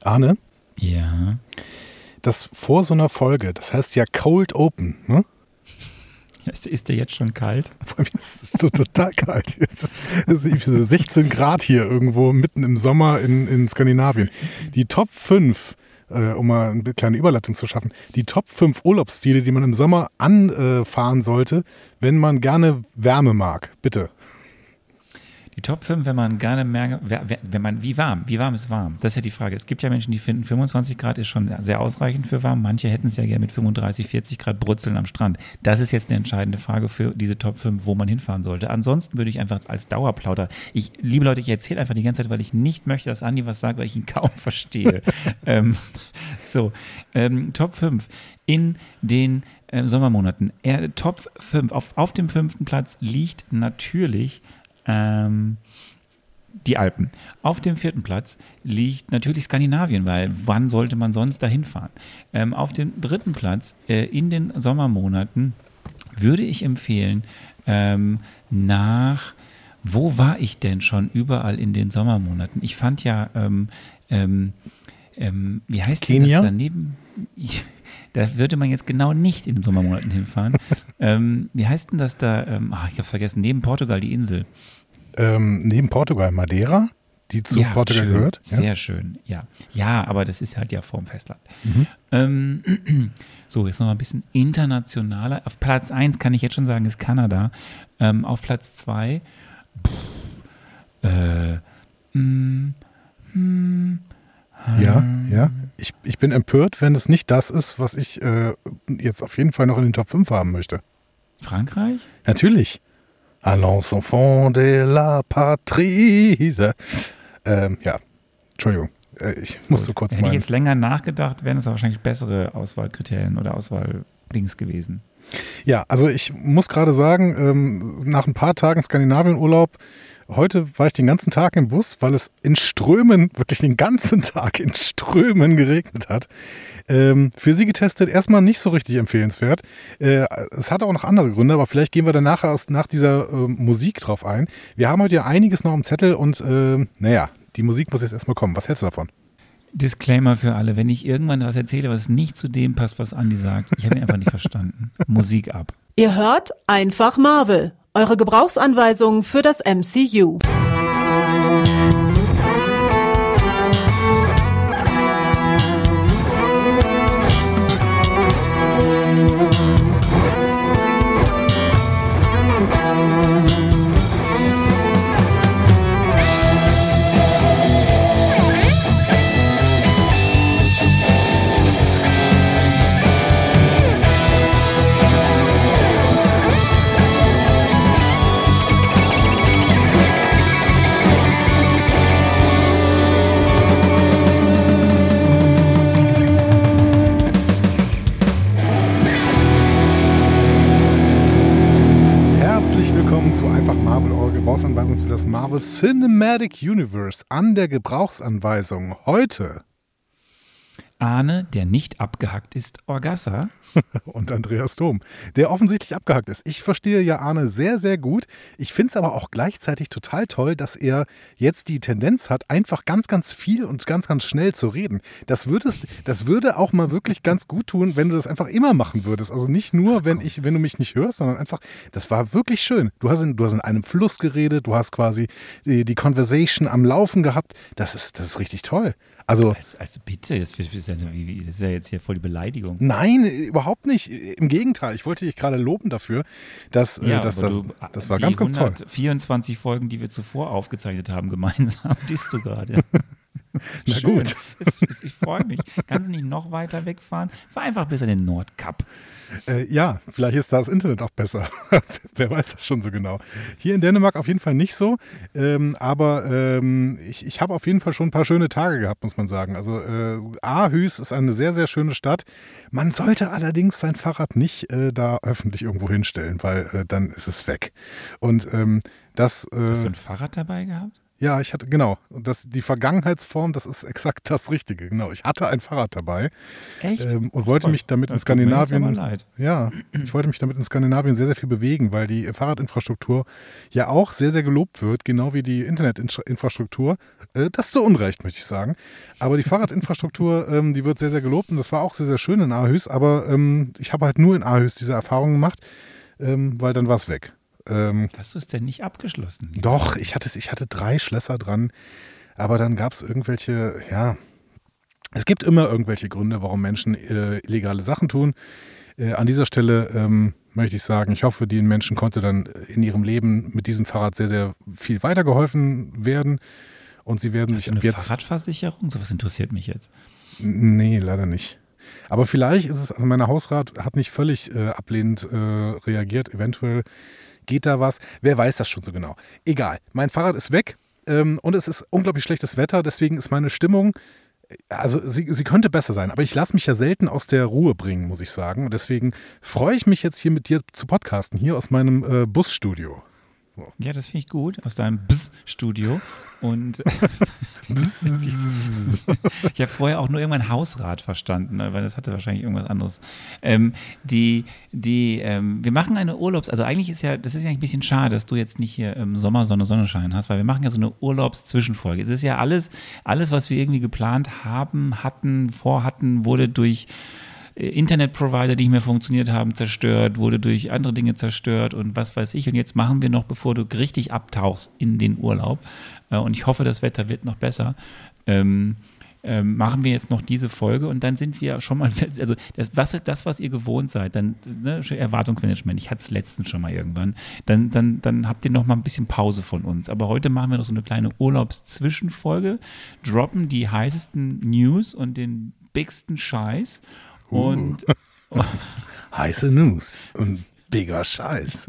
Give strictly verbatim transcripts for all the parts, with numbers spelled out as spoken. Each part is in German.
Arne? Ja? Das vor so einer Folge, das heißt ja Cold Open, ne? Ist, ist der jetzt schon kalt? Bei mir ist es so total kalt. Es ist, es ist sechzehn Grad hier irgendwo mitten im Sommer in, in Skandinavien. Die Top fünf, äh, um mal eine kleine Überleitung zu schaffen, die Top fünf Urlaubsziele, die man im Sommer anfahren sollte, wenn man gerne Wärme mag. Bitte. Die Top fünf, wenn man gerne merkt, wenn man, wie warm, wie warm ist warm? Das ist ja die Frage. Es gibt ja Menschen, die finden, fünfundzwanzig Grad ist schon sehr ausreichend für warm. Manche hätten es ja gerne mit fünfunddreißig, vierzig Grad brutzeln am Strand. Das ist jetzt eine entscheidende Frage für diese Top fünf, wo man hinfahren sollte. Ansonsten würde ich einfach als Dauerplauder, ich, liebe Leute, ich erzähle einfach die ganze Zeit, weil ich nicht möchte, dass Andi was sagt, weil ich ihn kaum verstehe. ähm, so, ähm, Top fünf in den äh, Sommermonaten. Er, Top fünf, auf, auf dem fünften Platz liegt natürlich die Alpen. Auf dem vierten Platz liegt natürlich Skandinavien, weil wann sollte man sonst dahin fahren? Ähm, auf dem dritten Platz äh, in den Sommermonaten würde ich empfehlen, ähm, nach, wo war ich denn schon überall in den Sommermonaten? Ich fand ja, ähm, ähm, ähm, wie heißt Kenia? das daneben? Ich, da würde man jetzt genau nicht in den Sommermonaten hinfahren. ähm, wie heißt denn das da? Ähm, ach, ich habe es vergessen, neben Portugal die Insel. Ähm, neben Portugal Madeira, die zu ja, Portugal schön, gehört. Ja? Sehr schön, ja. Ja, aber das ist halt ja vorm Festland. Mhm. Ähm, so, jetzt noch mal ein bisschen internationaler. Auf Platz eins kann ich jetzt schon sagen, ist Kanada. Ähm, auf Platz zwei äh, mm, mm, Ja, ja. Ich, ich bin empört, wenn es nicht das ist, was ich äh, jetzt auf jeden Fall noch in den Top fünf haben möchte. Frankreich? Natürlich. Allons enfants de la patrie. Ähm, ja, Entschuldigung. Äh, ich musste Gut. kurz Hätte mal... ich jetzt länger nachgedacht, wären es wahrscheinlich bessere Auswahlkriterien oder Auswahldings gewesen. Ja, also ich muss gerade sagen, ähm, nach ein paar Tagen Skandinavien-Urlaub, heute war ich den ganzen Tag im Bus, weil es in Strömen, wirklich den ganzen Tag in Strömen geregnet hat. Ähm, für Sie getestet, erstmal nicht so richtig empfehlenswert. Äh, es hat auch noch andere Gründe, aber vielleicht gehen wir dann nachher aus, nach dieser äh, Musik drauf ein. Wir haben heute ja einiges noch im Zettel und äh, naja, die Musik muss jetzt erstmal kommen. Was hältst du davon? Disclaimer für alle, wenn ich irgendwann was erzähle, was nicht zu dem passt, was Andi sagt, ich habe ihn einfach nicht verstanden. Musik ab. Ihr hört einfach Marvel, eure Gebrauchsanweisung für das M C U. Gebrauchsanweisung für das Marvel Cinematic Universe an der Gebrauchsanweisung heute. Arne, der nicht abgehackt ist, Orgassa. Und Andreas Dom, der offensichtlich abgehackt ist. Ich verstehe ja Arne sehr, sehr gut. Ich finde es aber auch gleichzeitig total toll, dass er jetzt die Tendenz hat, einfach ganz, ganz viel und ganz, ganz schnell zu reden. Das, würdest, das würde auch mal wirklich ganz gut tun, wenn du das einfach immer machen würdest. Also nicht nur, wenn, ich, wenn du mich nicht hörst, sondern einfach, das war wirklich schön. Du hast in, du hast in einem Fluss geredet, du hast quasi die, die Conversation am Laufen gehabt. Das ist, das ist richtig toll. Also, also, also bitte, das ist, ja, das ist ja jetzt hier voll die Beleidigung. Nein, überhaupt nicht. Im Gegenteil, ich wollte dich gerade loben dafür, dass, ja, äh, dass das, du, das war ganz, ganz toll. Die hundertvierundzwanzig Folgen, die wir zuvor aufgezeichnet haben, gemeinsam, disst du gerade. Na Schön. gut. Es, es, ich freue mich. Kannst du nicht noch weiter wegfahren? Fahr einfach bis an den Nordkap. Äh, ja, vielleicht ist da das Internet auch besser. Wer weiß das schon so genau. Hier in Dänemark auf jeden Fall nicht so. Ähm, aber ähm, ich, ich habe auf jeden Fall schon ein paar schöne Tage gehabt, muss man sagen. Also äh, Aarhus ist eine sehr, sehr schöne Stadt. Man sollte allerdings sein Fahrrad nicht äh, da öffentlich irgendwo hinstellen, weil äh, dann ist es weg. Und ähm, das... Äh, Hast du ein Fahrrad dabei gehabt? Ja, ich hatte, genau. Das, die Vergangenheitsform, das ist exakt das Richtige. Genau. Ich hatte ein Fahrrad dabei. Echt? Ähm, und wollte mich damit Das in tut mir jetzt Skandinavien. aber leid. Ja, ich wollte mich damit in Skandinavien sehr, sehr viel bewegen, weil die Fahrradinfrastruktur ja auch sehr, sehr gelobt wird, genau wie die Internetinfrastruktur. Äh, das zu Unrecht, möchte ich sagen. Aber die Fahrradinfrastruktur, ähm, die wird sehr, sehr gelobt und das war auch sehr, sehr schön in Aarhus. Aber ähm, ich habe halt nur in Aarhus diese Erfahrung gemacht, ähm, weil dann war es weg. Ähm, Hast du es denn nicht abgeschlossen? Doch, ich hatte, ich hatte drei Schlösser dran, aber dann gab es irgendwelche, ja, es gibt immer irgendwelche Gründe, warum Menschen äh, illegale Sachen tun. Äh, an dieser Stelle ähm, möchte ich sagen, ich hoffe, den Menschen konnte dann in ihrem Leben mit diesem Fahrrad sehr, sehr viel weitergeholfen werden und sie werden Hast sich du eine ab jetzt... Fahrradversicherung? Sowas interessiert mich jetzt. Nee, leider nicht. Aber vielleicht ist es, also mein Hausrat hat nicht völlig äh, ablehnend äh, reagiert, eventuell geht da was? Wer weiß das schon so genau? Egal, mein Fahrrad ist weg ähm, und es ist unglaublich schlechtes Wetter, deswegen ist meine Stimmung, also sie, sie könnte besser sein, aber ich lasse mich ja selten aus der Ruhe bringen, muss ich sagen. Und deswegen freue ich mich jetzt hier mit dir zu podcasten, hier aus meinem äh, Busstudio. So. Ja, das finde ich gut, aus deinem Bs-Studio. Und ich habe vorher auch nur irgendwann Hausrat verstanden, weil das hatte wahrscheinlich irgendwas anderes. Ähm, die, die, ähm, wir machen eine Urlaubs-, also eigentlich ist ja, das ist ja ein bisschen schade, dass du jetzt nicht hier im Sommer Sonne, Sonnenschein hast, weil wir machen ja so eine Urlaubs-Zwischenfolge. Es ist ja alles, alles, was wir irgendwie geplant haben, hatten, vorhatten, wurde durch Internetprovider, die nicht mehr funktioniert haben, zerstört, wurde durch andere Dinge zerstört und was weiß ich. Und jetzt machen wir noch, bevor du richtig abtauchst in den Urlaub, äh, und ich hoffe, das Wetter wird noch besser, ähm, ähm, machen wir jetzt noch diese Folge und dann sind wir schon mal, also das, was, das was ihr gewohnt seid, dann ne, Erwartungsmanagement, ich hatte es letztens schon mal irgendwann, dann, dann, dann habt ihr noch mal ein bisschen Pause von uns. Aber heute machen wir noch so eine kleine Urlaubszwischenfolge, droppen die heißesten News und den bigsten Scheiß. Und uh. heiße News und bigger Scheiß.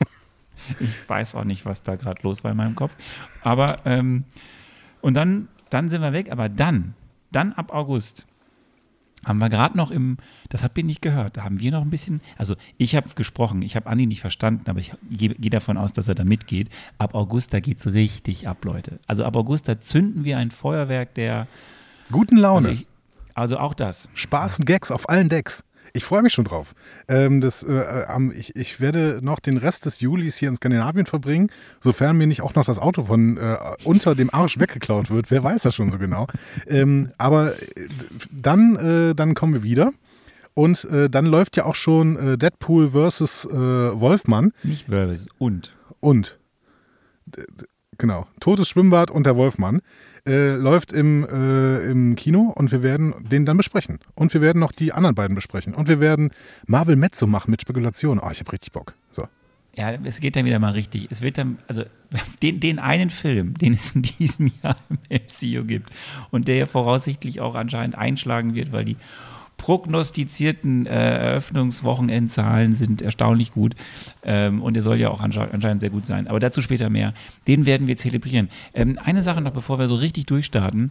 Ich weiß auch nicht, was da gerade los war in meinem Kopf. Aber ähm, und dann, dann sind wir weg. Aber dann, dann ab August haben wir gerade noch im, das habt ihr nicht gehört, da haben wir noch ein bisschen, also ich habe gesprochen, ich habe Andi nicht verstanden, aber ich gehe geh davon aus, dass er da mitgeht. Ab August, da geht's richtig ab, Leute. Also ab August, da zünden wir ein Feuerwerk der guten Laune. Also ich, Also auch das. Spaß und Gags auf allen Decks. Ich freue mich schon drauf. Ähm, das, äh, ich, ich werde noch den Rest des Julis hier in Skandinavien verbringen, sofern mir nicht auch noch das Auto von äh, unter dem Arsch weggeklaut wird. Wer weiß das schon so genau. Ähm, aber dann, äh, dann kommen wir wieder. Und äh, dann läuft ja auch schon äh, Deadpool versus äh, Wolfmann. Nicht versus, und. Und. D- d- genau. Totes Schwimmbad und der Wolfmann. Äh, läuft im, äh, im Kino und wir werden den dann besprechen. Und wir werden noch die anderen beiden besprechen. Und wir werden Marvel Mezzo machen mit Spekulation. Oh, ich habe richtig Bock. So. Ja, es geht dann wieder mal richtig. Es wird dann, also den, den einen Film, den es in diesem Jahr im M C U gibt und der ja voraussichtlich auch anscheinend einschlagen wird, weil die prognostizierten äh, Eröffnungswochenendzahlen sind erstaunlich gut ähm, und der soll ja auch anscheinend sehr gut sein. Aber dazu später mehr. Den werden wir zelebrieren. Ähm, eine Sache noch, bevor wir so richtig durchstarten.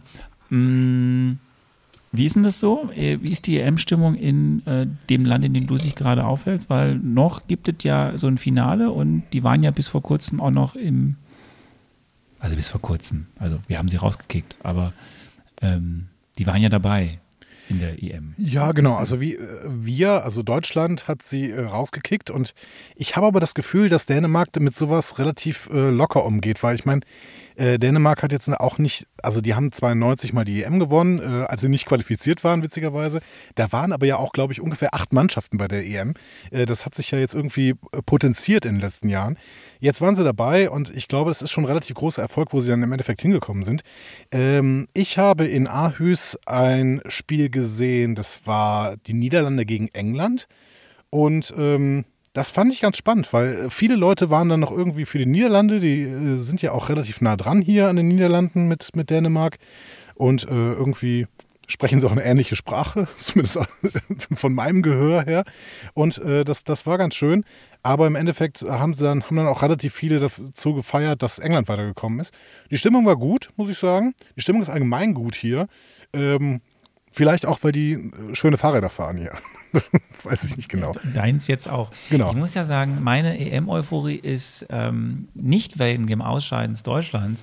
Mh, wie ist denn das so? Äh, wie ist die E M-Stimmung in äh, dem Land, in dem du dich gerade aufhältst? Weil noch gibt es ja so ein Finale und die waren ja bis vor kurzem auch noch im, also bis vor kurzem, also wir haben sie rausgekickt, aber ähm, die waren ja dabei. In der E M. Ja, genau. Also wie äh, wir, also Deutschland hat sie äh, rausgekickt und ich habe aber das Gefühl, dass Dänemark mit sowas relativ äh, locker umgeht, weil ich meine, äh, Dänemark hat jetzt auch nicht, also die haben zweiundneunzig mal die E M gewonnen, äh, als sie nicht qualifiziert waren, witzigerweise. Da waren aber ja auch, glaube ich, ungefähr acht Mannschaften bei der E M. Äh, das hat sich ja jetzt irgendwie äh, potenziert in den letzten Jahren. Jetzt waren sie dabei und ich glaube, das ist schon ein relativ großer Erfolg, wo sie dann im Endeffekt hingekommen sind. Ähm, ich habe in Aarhus ein Spiel gesehen, das war die Niederlande gegen England und ähm, das fand ich ganz spannend, weil viele Leute waren dann noch irgendwie für die Niederlande, die äh, sind ja auch relativ nah dran hier an den Niederlanden mit, mit Dänemark und äh, irgendwie sprechen sie auch eine ähnliche Sprache, zumindest von meinem Gehör her und äh, das, das war ganz schön. Aber im Endeffekt haben sie dann, haben dann auch relativ viele dazu gefeiert, dass England weitergekommen ist. Die Stimmung war gut, muss ich sagen. Die Stimmung ist allgemein gut hier. Ähm, vielleicht auch, weil die schöne Fahrräder fahren hier. Weiß ich nicht genau. Deins jetzt auch. Genau. Ich muss ja sagen, meine E M-Euphorie ist ähm, nicht wegen dem Ausscheiden Deutschlands,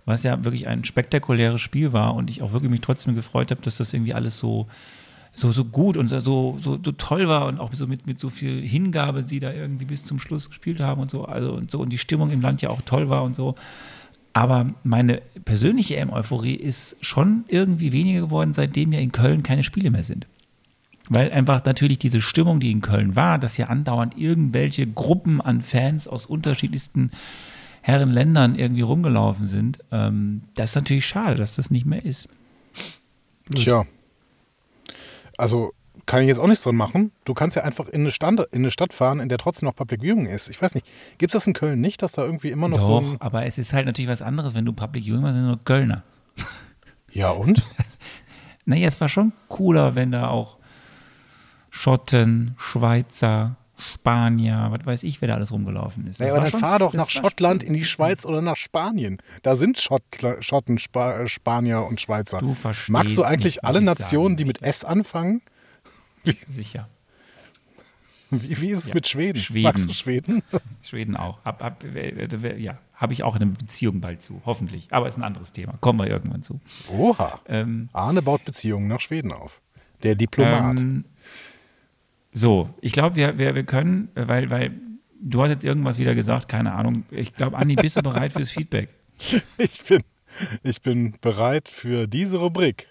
was ja wirklich ein spektakuläres Spiel war und ich auch wirklich mich trotzdem gefreut habe, dass das irgendwie alles so so, so gut und so, so, so toll war und auch so mit, mit so viel Hingabe, die da irgendwie bis zum Schluss gespielt haben und so, also und so und die Stimmung im Land ja auch toll war und so. Aber meine persönliche E M-Euphorie ist schon irgendwie weniger geworden, seitdem ja in Köln keine Spiele mehr sind. Weil einfach natürlich diese Stimmung, die in Köln war, dass hier andauernd irgendwelche Gruppen an Fans aus unterschiedlichsten Herrenländern irgendwie rumgelaufen sind, ähm, das ist natürlich schade, dass das nicht mehr ist. Blöd. Tja. Also kann ich jetzt auch nichts dran machen. Du kannst ja einfach in eine, Stand, in eine Stadt fahren, in der trotzdem noch Public Viewing ist. Ich weiß nicht, gibt es das in Köln nicht, dass da irgendwie immer noch Doch, so ein... aber es ist halt natürlich was anderes, wenn du Public Viewing machst, sind nur Kölner. Ja und? Naja, es war schon cooler, wenn da auch Schotten, Schweizer, Spanier, was weiß ich, wer da alles rumgelaufen ist. Ja, aber dann schon, fahr doch nach Schottland, in die Schweiz oder nach Spanien. Da sind Schott, Schotten, Spa, Spanier und Schweizer. Du verstehst Magst du eigentlich nicht, alle Nationen, sagen, die mit S anfangen? Wie, sicher. Wie, wie ist es ja. mit Schweden? Schweden? Magst du Schweden? Schweden auch. Hab, hab, ja, habe ich auch eine Beziehung bald zu, hoffentlich. Aber ist ein anderes Thema. Kommen wir irgendwann zu. Oha. Ähm, Arne baut Beziehungen nach Schweden auf. Der Diplomat. Ähm, So, ich glaube, wir, wir, wir können, weil, weil du hast jetzt irgendwas wieder gesagt, keine Ahnung. Ich glaube, Andi, bist du bereit fürs Feedback? Ich bin, ich bin bereit für diese Rubrik.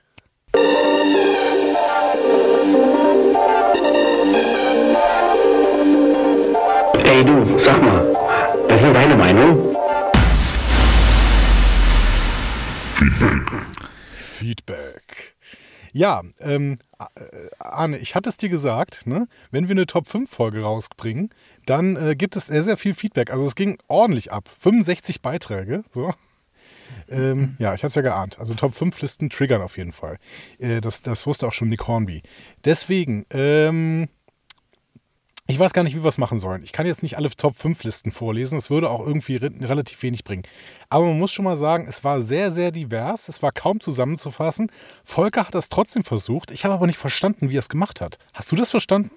Ey du, sag mal, was ist denn deine Meinung? Feedback. Feedback. Ja, ähm, Arne, ich hatte es dir gesagt, ne? Wenn wir eine Top fünf Folge rausbringen, dann äh, gibt es sehr, sehr viel Feedback. Also es ging ordentlich ab. fünfundsechzig Beiträge, so. Ähm, ja, ich habe es ja geahnt. Also Top fünf Listen triggern auf jeden Fall. Äh, das, das wusste auch schon Nick Hornby. Deswegen, ähm, ich weiß gar nicht, wie wir es machen sollen. Ich kann jetzt nicht alle Top fünf Listen vorlesen. Das würde auch irgendwie re- relativ wenig bringen. Aber man muss schon mal sagen, es war sehr, sehr divers. Es war kaum zusammenzufassen. Volker hat das trotzdem versucht. Ich habe aber nicht verstanden, wie er es gemacht hat. Hast du das verstanden?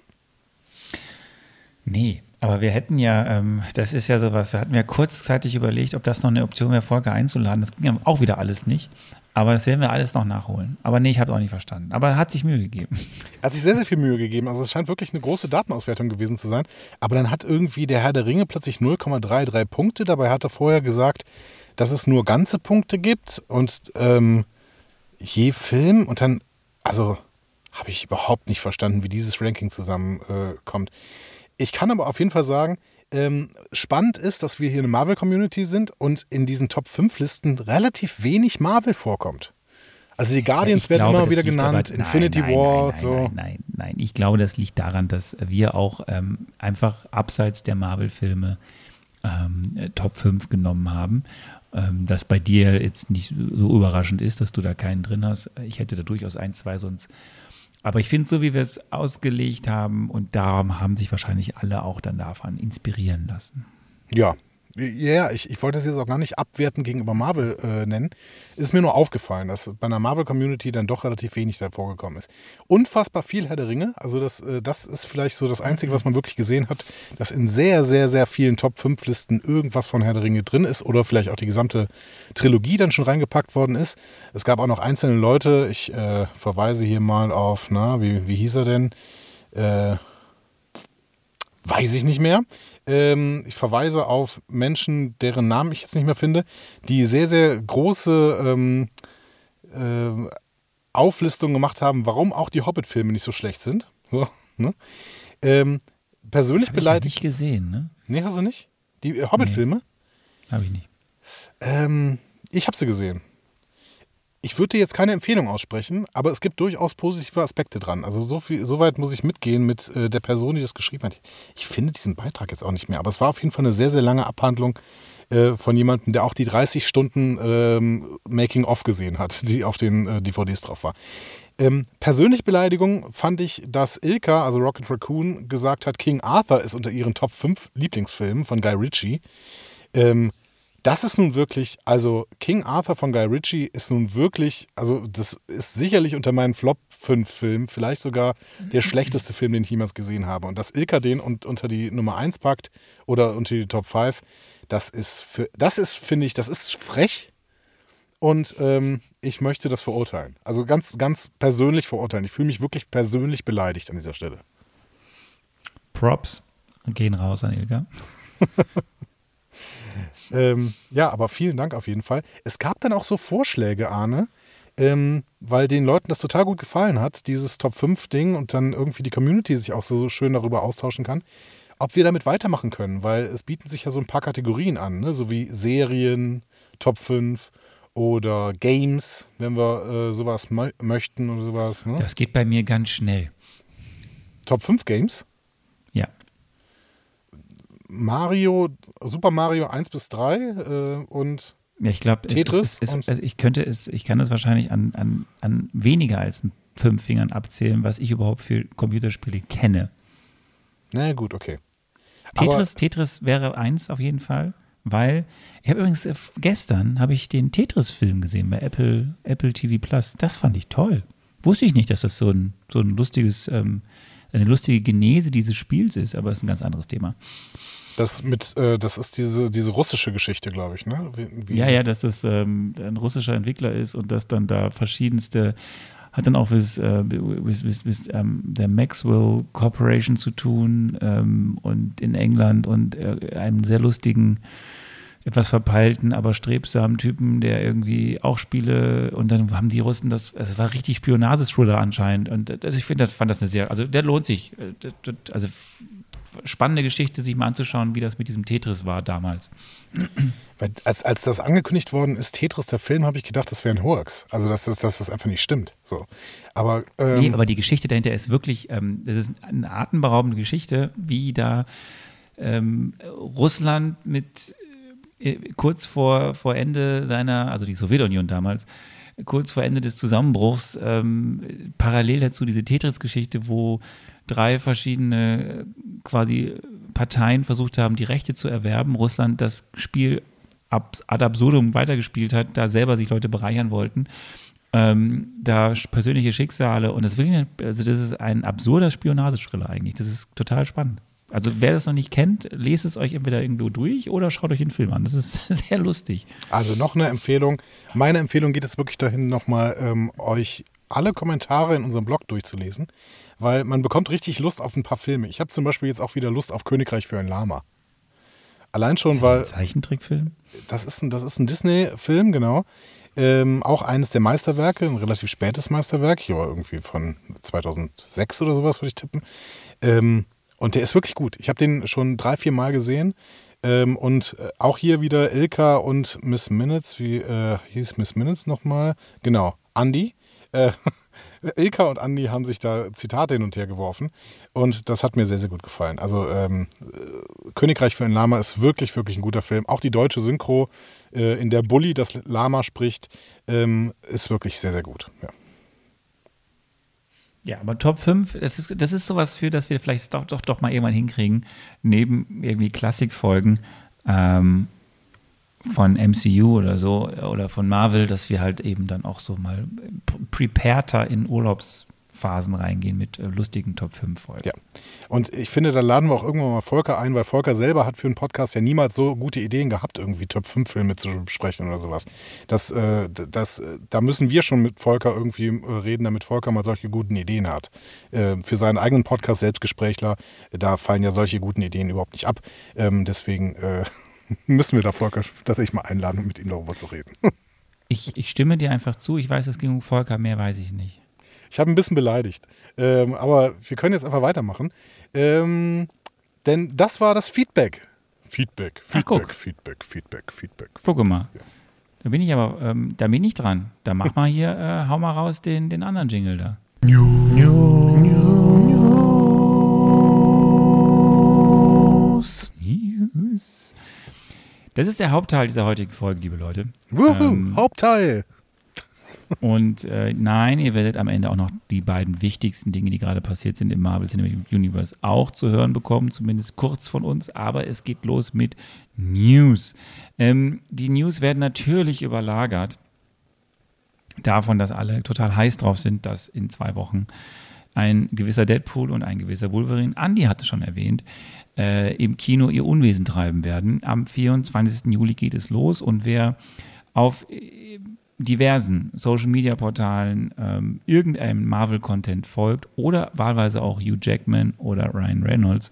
Nee, aber wir hätten ja, ähm, das ist ja sowas, da hatten wir kurzzeitig überlegt, ob das noch eine Option wäre, Volker einzuladen. Das ging ja auch wieder alles nicht. Aber das werden wir alles noch nachholen. Aber nee, ich habe es auch nicht verstanden. Aber er hat sich Mühe gegeben. Er hat sich sehr, sehr viel Mühe gegeben. Also es scheint wirklich eine große Datenauswertung gewesen zu sein. Aber dann hat irgendwie der Herr der Ringe plötzlich null Komma dreiunddreißig Punkte. Dabei hat er vorher gesagt, dass es nur ganze Punkte gibt und ähm, je Film. Und dann, also habe ich überhaupt nicht verstanden, wie dieses Ranking zusammenkommt. Äh, ich kann aber auf jeden Fall sagen, Ähm, spannend ist, dass wir hier eine Marvel-Community sind und in diesen Top fünf Listen relativ wenig Marvel vorkommt. Also die Guardians ja, werden glaube, immer wieder genannt, aber, Infinity nein, War. Nein, nein, so. nein, nein, nein, ich glaube, das liegt daran, dass wir auch ähm, einfach abseits der Marvel-Filme ähm, Top fünf genommen haben. Ähm, das bei dir jetzt nicht so überraschend ist, dass du da keinen drin hast. Ich hätte da durchaus ein, zwei sonst. Aber ich finde, so wie wir es ausgelegt haben, und darum haben sich wahrscheinlich alle auch dann davon inspirieren lassen. Ja, ja, ich, ich wollte es jetzt auch gar nicht abwertend gegenüber Marvel äh, nennen. Ist mir nur aufgefallen, dass bei einer Marvel-Community dann doch relativ wenig davor gekommen ist. Unfassbar viel Herr der Ringe. Also das, äh, das ist vielleicht so das Einzige, was man wirklich gesehen hat, dass in sehr, sehr, sehr vielen Top fünf Listen irgendwas von Herr der Ringe drin ist oder vielleicht auch die gesamte Trilogie dann schon reingepackt worden ist. Es gab auch noch einzelne Leute, ich äh, verweise hier mal auf, na, wie, wie hieß er denn? Äh, weiß ich nicht mehr. Ähm, ich verweise auf Menschen, deren Namen ich jetzt nicht mehr finde, die sehr, sehr große ähm, äh, Auflistungen gemacht haben, warum auch die Hobbit-Filme nicht so schlecht sind. So, ne? ähm, persönlich beleidigt. Hab ich nicht gesehen, ne? Nee, hast du nicht? Die äh, Hobbit-Filme? Nee, habe ich nicht. Ähm, ich habe sie gesehen. Ich würde dir jetzt keine Empfehlung aussprechen, aber es gibt durchaus positive Aspekte dran. Also so viel, so weit muss ich mitgehen mit äh, der Person, die das geschrieben hat. Ich finde diesen Beitrag jetzt auch nicht mehr, aber es war auf jeden Fall eine sehr, sehr lange Abhandlung äh, von jemandem, der auch die dreißig Stunden ähm, Making-of gesehen hat, die auf den äh, D V Ds drauf war. Ähm, persönliche Beleidigung fand ich, dass Ilka, also Rocket Raccoon, gesagt hat, King Arthur ist unter ihren Top fünf Lieblingsfilmen von Guy Ritchie. Ähm, Das ist nun wirklich, also King Arthur von Guy Ritchie ist nun wirklich, also das ist sicherlich unter meinen Flop fünf Filmen, vielleicht sogar der schlechteste Film, den ich jemals gesehen habe. Und dass Ilka den und, unter die Nummer eins packt oder unter die Top fünf, das ist, für, das ist, finde ich, das ist frech. und ähm, ich möchte das verurteilen. Also ganz, ganz persönlich verurteilen. Ich fühle mich wirklich persönlich beleidigt an dieser Stelle. Props gehen raus an Ilka. ähm, ja, aber vielen Dank auf jeden Fall. Es gab dann auch so Vorschläge, Arne, ähm, weil den Leuten das total gut gefallen hat, dieses Top fünf Ding und dann irgendwie die Community sich auch so, so schön darüber austauschen kann, ob wir damit weitermachen können, weil es bieten sich ja so ein paar Kategorien an, ne? So wie Serien, Top fünf oder Games, wenn wir äh, sowas mö- möchten oder sowas. Ne? Das geht bei mir ganz schnell. Top fünf Games? Ja. Mario, Super Mario eins bis drei äh, und Ja, ich glaube, Tetris also ich könnte es, ich kann es wahrscheinlich an, an, an weniger als fünf Fingern abzählen, was ich überhaupt für Computerspiele kenne. Na gut, okay. Tetris, Tetris wäre eins auf jeden Fall, weil ich habe übrigens äh, gestern habe ich den Tetris-Film gesehen bei Apple, Apple T V Plus. Das fand ich toll. Wusste ich nicht, dass das so ein, so ein lustiges, ähm, eine lustige Genese dieses Spiels ist, aber es ist ein ganz anderes Thema. Das mit, äh, das ist diese, diese russische Geschichte, glaube ich, ne? Wie, wie ja, ja, dass das ähm, ein russischer Entwickler ist und dass dann da verschiedenste, hat dann auch mit, äh, mit, mit, mit ähm, der Maxwell Corporation zu tun ähm, und in England und äh, einem sehr lustigen, etwas verpeilten, aber strebsamen Typen, der irgendwie auch Spiele und dann haben die Russen das, also es war richtig Spionagethriller anscheinend und also ich finde, das fand das eine sehr, also der lohnt sich, also spannende Geschichte, sich mal anzuschauen, wie das mit diesem Tetris war damals. Weil als, als das angekündigt worden ist, Tetris, der Film, habe ich gedacht, das wäre ein Hoax. Also, dass das, dass das einfach nicht stimmt. So. Aber, ähm, nee, aber die Geschichte dahinter ist wirklich, ähm, das ist eine atemberaubende Geschichte, wie da ähm, Russland mit äh, kurz vor, vor Ende seiner, also die Sowjetunion damals, kurz vor Ende des Zusammenbruchs, ähm, parallel dazu diese Tetris-Geschichte, wo drei verschiedene quasi Parteien versucht haben, die Rechte zu erwerben. Russland das Spiel ab, ad absurdum weitergespielt hat, da selber sich Leute bereichern wollten. Ähm, da persönliche Schicksale und das, wirklich, also das ist ein absurder Spionagethriller eigentlich. Das ist total spannend. Also wer das noch nicht kennt, lest es euch entweder irgendwo durch oder schaut euch den Film an. Das ist sehr lustig. Also noch eine Empfehlung. Meine Empfehlung geht jetzt wirklich dahin, nochmal ähm, euch alle Kommentare in unserem Blog durchzulesen, weil man bekommt richtig Lust auf ein paar Filme. Ich habe zum Beispiel jetzt auch wieder Lust auf Königreich für ein Lama. Allein schon, weil... Ein Zeichentrickfilm? Das ist ein, das ist ein Disney-Film, genau. Ähm, auch eines der Meisterwerke, ein relativ spätes Meisterwerk. Hier war irgendwie von zweitausendsechs oder sowas, würde ich tippen. Ähm, und der ist wirklich gut. Ich habe den schon drei, vier Mal gesehen. Ähm, und auch hier wieder Ilka und Miss Minutes. Wie äh, hieß Miss Minutes nochmal? Genau, Andi. Äh, Ilka und Andi haben sich da Zitate hin und her geworfen und das hat mir sehr, sehr gut gefallen. Also ähm, Königreich für ein Lama ist wirklich, wirklich ein guter Film. Auch die deutsche Synchro, äh, in der Bulli das Lama spricht, ähm, ist wirklich sehr, sehr gut. Ja. Ja, aber Top fünf, das ist, das ist sowas für, dass wir vielleicht doch, doch, doch mal irgendwann hinkriegen, neben irgendwie Klassikfolgen, ähm, von M C U oder so oder von Marvel, dass wir halt eben dann auch so mal prepareder in Urlaubsphasen reingehen mit äh, lustigen Top fünf Folgen. Ja, und ich finde, da laden wir auch irgendwann mal Volker ein, weil Volker selber hat für einen Podcast ja niemals so gute Ideen gehabt, irgendwie Top fünf Filme zu besprechen oder sowas. Das, äh, das, da müssen wir schon mit Volker irgendwie reden, damit Volker mal solche guten Ideen hat. Äh, für seinen eigenen Podcast Selbstgesprächler, da fallen ja solche guten Ideen überhaupt nicht ab. Ähm, deswegen äh, müssen wir da Volker tatsächlich mal einladen, um mit ihm darüber zu reden. Ich, ich stimme dir einfach zu. Ich weiß, es ging um Volker, mehr weiß ich nicht. Ich habe ein bisschen beleidigt. Ähm, aber wir können jetzt einfach weitermachen. Ähm, denn das war das Feedback. Feedback, Ach, Feedback, guck. Feedback, Feedback, Feedback. Guck mal. Ja. Da bin ich aber, ähm, da bin ich dran. Da mach mal hier, äh, hau mal raus den, den anderen Jingle da. News. News. Das ist der Hauptteil dieser heutigen Folge, liebe Leute. Wuhu, Ähm, Hauptteil. Und äh, nein, ihr werdet am Ende auch noch die beiden wichtigsten Dinge, die gerade passiert sind im Marvel Cinematic Universe, auch zu hören bekommen, zumindest kurz von uns. Aber es geht los mit News. Ähm, die News werden natürlich überlagert davon, dass alle total heiß drauf sind, dass in zwei Wochen ein gewisser Deadpool und ein gewisser Wolverine, Andy hatte schon erwähnt, äh, im Kino ihr Unwesen treiben werden. Am vierundzwanzigsten Juli geht es los und wer auf diversen Social-Media-Portalen ähm, irgendeinem Marvel-Content folgt oder wahlweise auch Hugh Jackman oder Ryan Reynolds,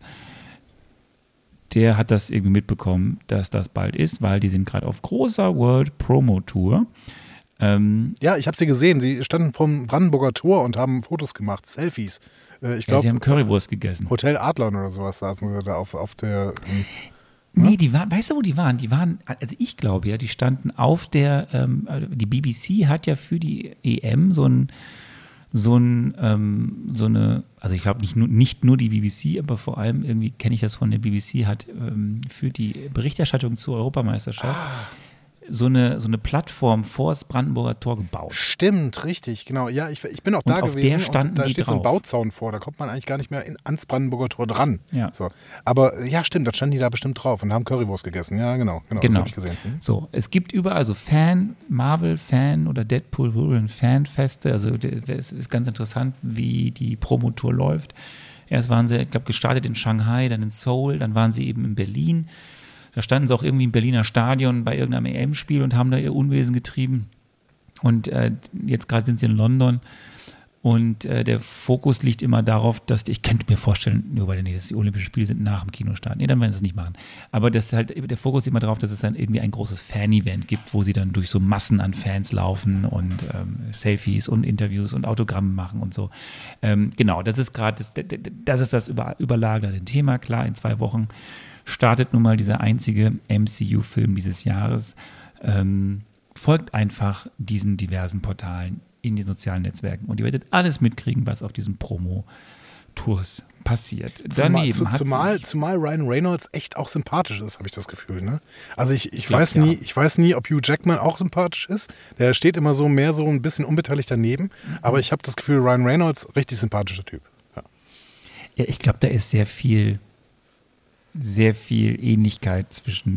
der hat das irgendwie mitbekommen, dass das bald ist, weil die sind gerade auf großer World-Promo-Tour. Ähm, ja, ich habe sie gesehen. Sie standen vom Brandenburger Tor und haben Fotos gemacht, Selfies. Äh, ich ja, glaube, sie haben Currywurst gegessen. Hotel Adlon oder sowas saßen sie da auf, auf der... Ähm, Nee, die waren, weißt du, wo die waren? Die waren, also ich glaube ja, die standen auf der, ähm, die B B C hat ja für die E M so ein, so ein, ähm, so eine, also ich glaube nicht nur, nicht nur die B B C, aber vor allem irgendwie kenne ich das von der B B C, hat ähm, für die Berichterstattung zur Europameisterschaft ah. so eine, so eine Plattform vor das Brandenburger Tor gebaut. Stimmt, richtig, genau. Ja, ich, ich bin auch Und da auf gewesen der standen und da die steht so ein drauf. Bauzaun vor. Da kommt man eigentlich gar nicht mehr in, ans Brandenburger Tor dran. Ja. So. Aber ja, stimmt, da standen die da bestimmt drauf und haben Currywurst gegessen. Ja, genau, genau, Genau. das habe ich gesehen. Hm? So, es gibt überall so Fan, Marvel-Fan oder Deadpool-Fan-Feste. Also es ist ganz interessant, wie die Promotour läuft. Erst waren sie, ich glaube, gestartet in Shanghai, dann in Seoul, dann waren sie eben in Berlin. Da standen sie auch irgendwie im Berliner Stadion bei irgendeinem E M-Spiel und haben da ihr Unwesen getrieben. Und äh, jetzt gerade sind sie in London. Und äh, der Fokus liegt immer darauf, dass die, ich könnte mir vorstellen, nur weil nee, das die Olympischen Spiele sind nach dem Kinostart. Nee, dann werden sie es nicht machen. Aber das halt, der Fokus liegt immer darauf, dass es dann irgendwie ein großes Fan-Event gibt, wo sie dann durch so Massen an Fans laufen und ähm, Selfies und Interviews und Autogramme machen und so. Ähm, genau, das ist gerade, das, das ist das über, überlagerte Thema. Klar, in zwei Wochen startet nun mal dieser einzige M C U-Film dieses Jahres. Ähm, folgt einfach diesen diversen Portalen in den sozialen Netzwerken und ihr werdet alles mitkriegen, was auf diesen Promo-Tours passiert. Daneben Zumal, hat zumal, sich, zumal Ryan Reynolds echt auch sympathisch ist, habe ich das Gefühl. Ne? Also ich, ich, glaub, weiß ja. nie, ich weiß nie, ob Hugh Jackman auch sympathisch ist. Der steht immer so mehr so ein bisschen unbeteiligt daneben. Mhm. Aber ich habe das Gefühl, Ryan Reynolds, richtig sympathischer Typ. Ja, ja ich glaube, da ist sehr viel sehr viel Ähnlichkeit zwischen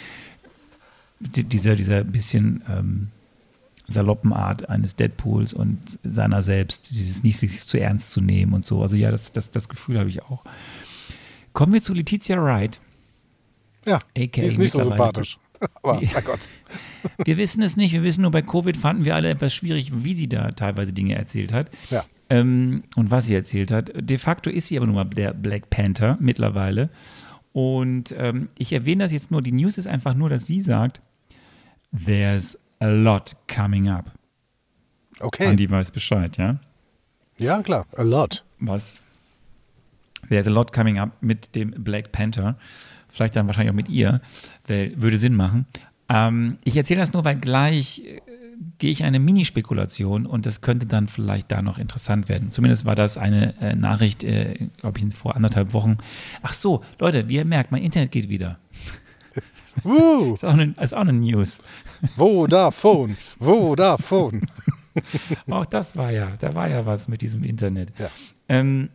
dieser, dieser bisschen ähm, saloppen Art eines Deadpools und seiner selbst, dieses nicht sich zu ernst zu nehmen und so. Also ja, das, das, das Gefühl habe ich auch. Kommen wir zu Letizia Wright. Ja, A K A die ist nicht so mittlerweile- sympathisch. Aber, mein Gott. Wir wissen es nicht, wir wissen nur, bei Covid fanden wir alle etwas schwierig, wie sie da teilweise Dinge erzählt hat. Ja. Ähm, und was sie erzählt hat. De facto ist sie aber nun mal der Black Panther mittlerweile. Und ähm, ich erwähne das jetzt nur, die News ist einfach nur, dass sie sagt, there's a lot coming up. Okay. Andi weiß Bescheid, ja? Ja, klar. A lot. Was? There's a lot coming up mit dem Black Panther. Vielleicht dann wahrscheinlich auch mit ihr. Weil, würde Sinn machen. Ähm, ich erzähle das nur, weil gleich äh, gehe ich eine Mini-Spekulation und das könnte dann vielleicht da noch interessant werden. Zumindest war das eine äh, Nachricht, äh, glaube ich, vor anderthalb Wochen. Ach so, Leute, wie ihr merkt, mein Internet geht wieder. Uh, Ist auch eine, ist auch eine News. Vodafone. Vodafone. Auch das war ja, da war ja was mit diesem Internet. Ja. Ähm,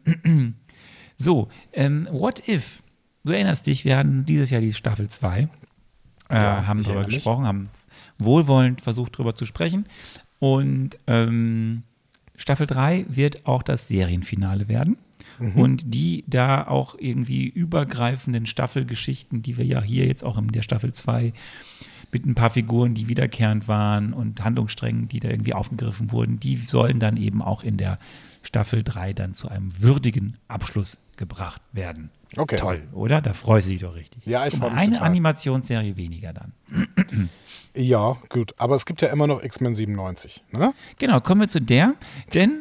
so, ähm, What If? Du erinnerst dich, wir hatten dieses Jahr die Staffel zwei, äh, Ja, haben ich darüber erinnere mich. gesprochen, haben wohlwollend versucht, darüber zu sprechen. Und ähm, Staffel drei wird auch das Serienfinale werden. Und die da auch irgendwie übergreifenden Staffelgeschichten, die wir ja hier jetzt auch in der Staffel zwei mit ein paar Figuren, die wiederkehrend waren und Handlungssträngen, die da irgendwie aufgegriffen wurden, die sollen dann eben auch in der Staffel drei dann zu einem würdigen Abschluss gebracht werden. Okay. Toll, oder? Da freust du dich doch richtig. Ja, ich Guck freu mal, mich eine total. Animationsserie weniger dann. Ja, gut. Aber es gibt ja immer noch X-Men siebenundneunzig. Ne? Genau, kommen wir zu der, denn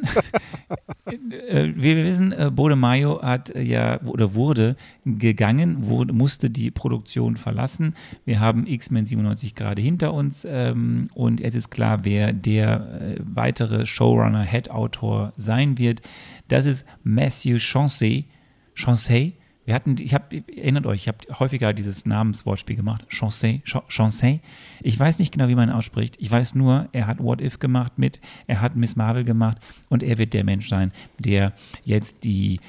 äh, wir wissen, äh, Bode Mayo hat äh, ja oder wurde gegangen, wurde, musste die Produktion verlassen. Wir haben X-Men siebenundneunzig gerade hinter uns ähm, und es ist klar, wer der äh, weitere Showrunner, Head-Autor sein wird. Das ist Matthew Chancey. Chancey. Wir hatten, ich habe, erinnert euch, ich habe häufiger dieses Namenswortspiel gemacht. Chancey, Ch- Chancey. Ich weiß nicht genau, wie man ihn ausspricht. Ich weiß nur, er hat What If gemacht mit, er hat Miss Marvel gemacht und er wird der Mensch sein, der jetzt die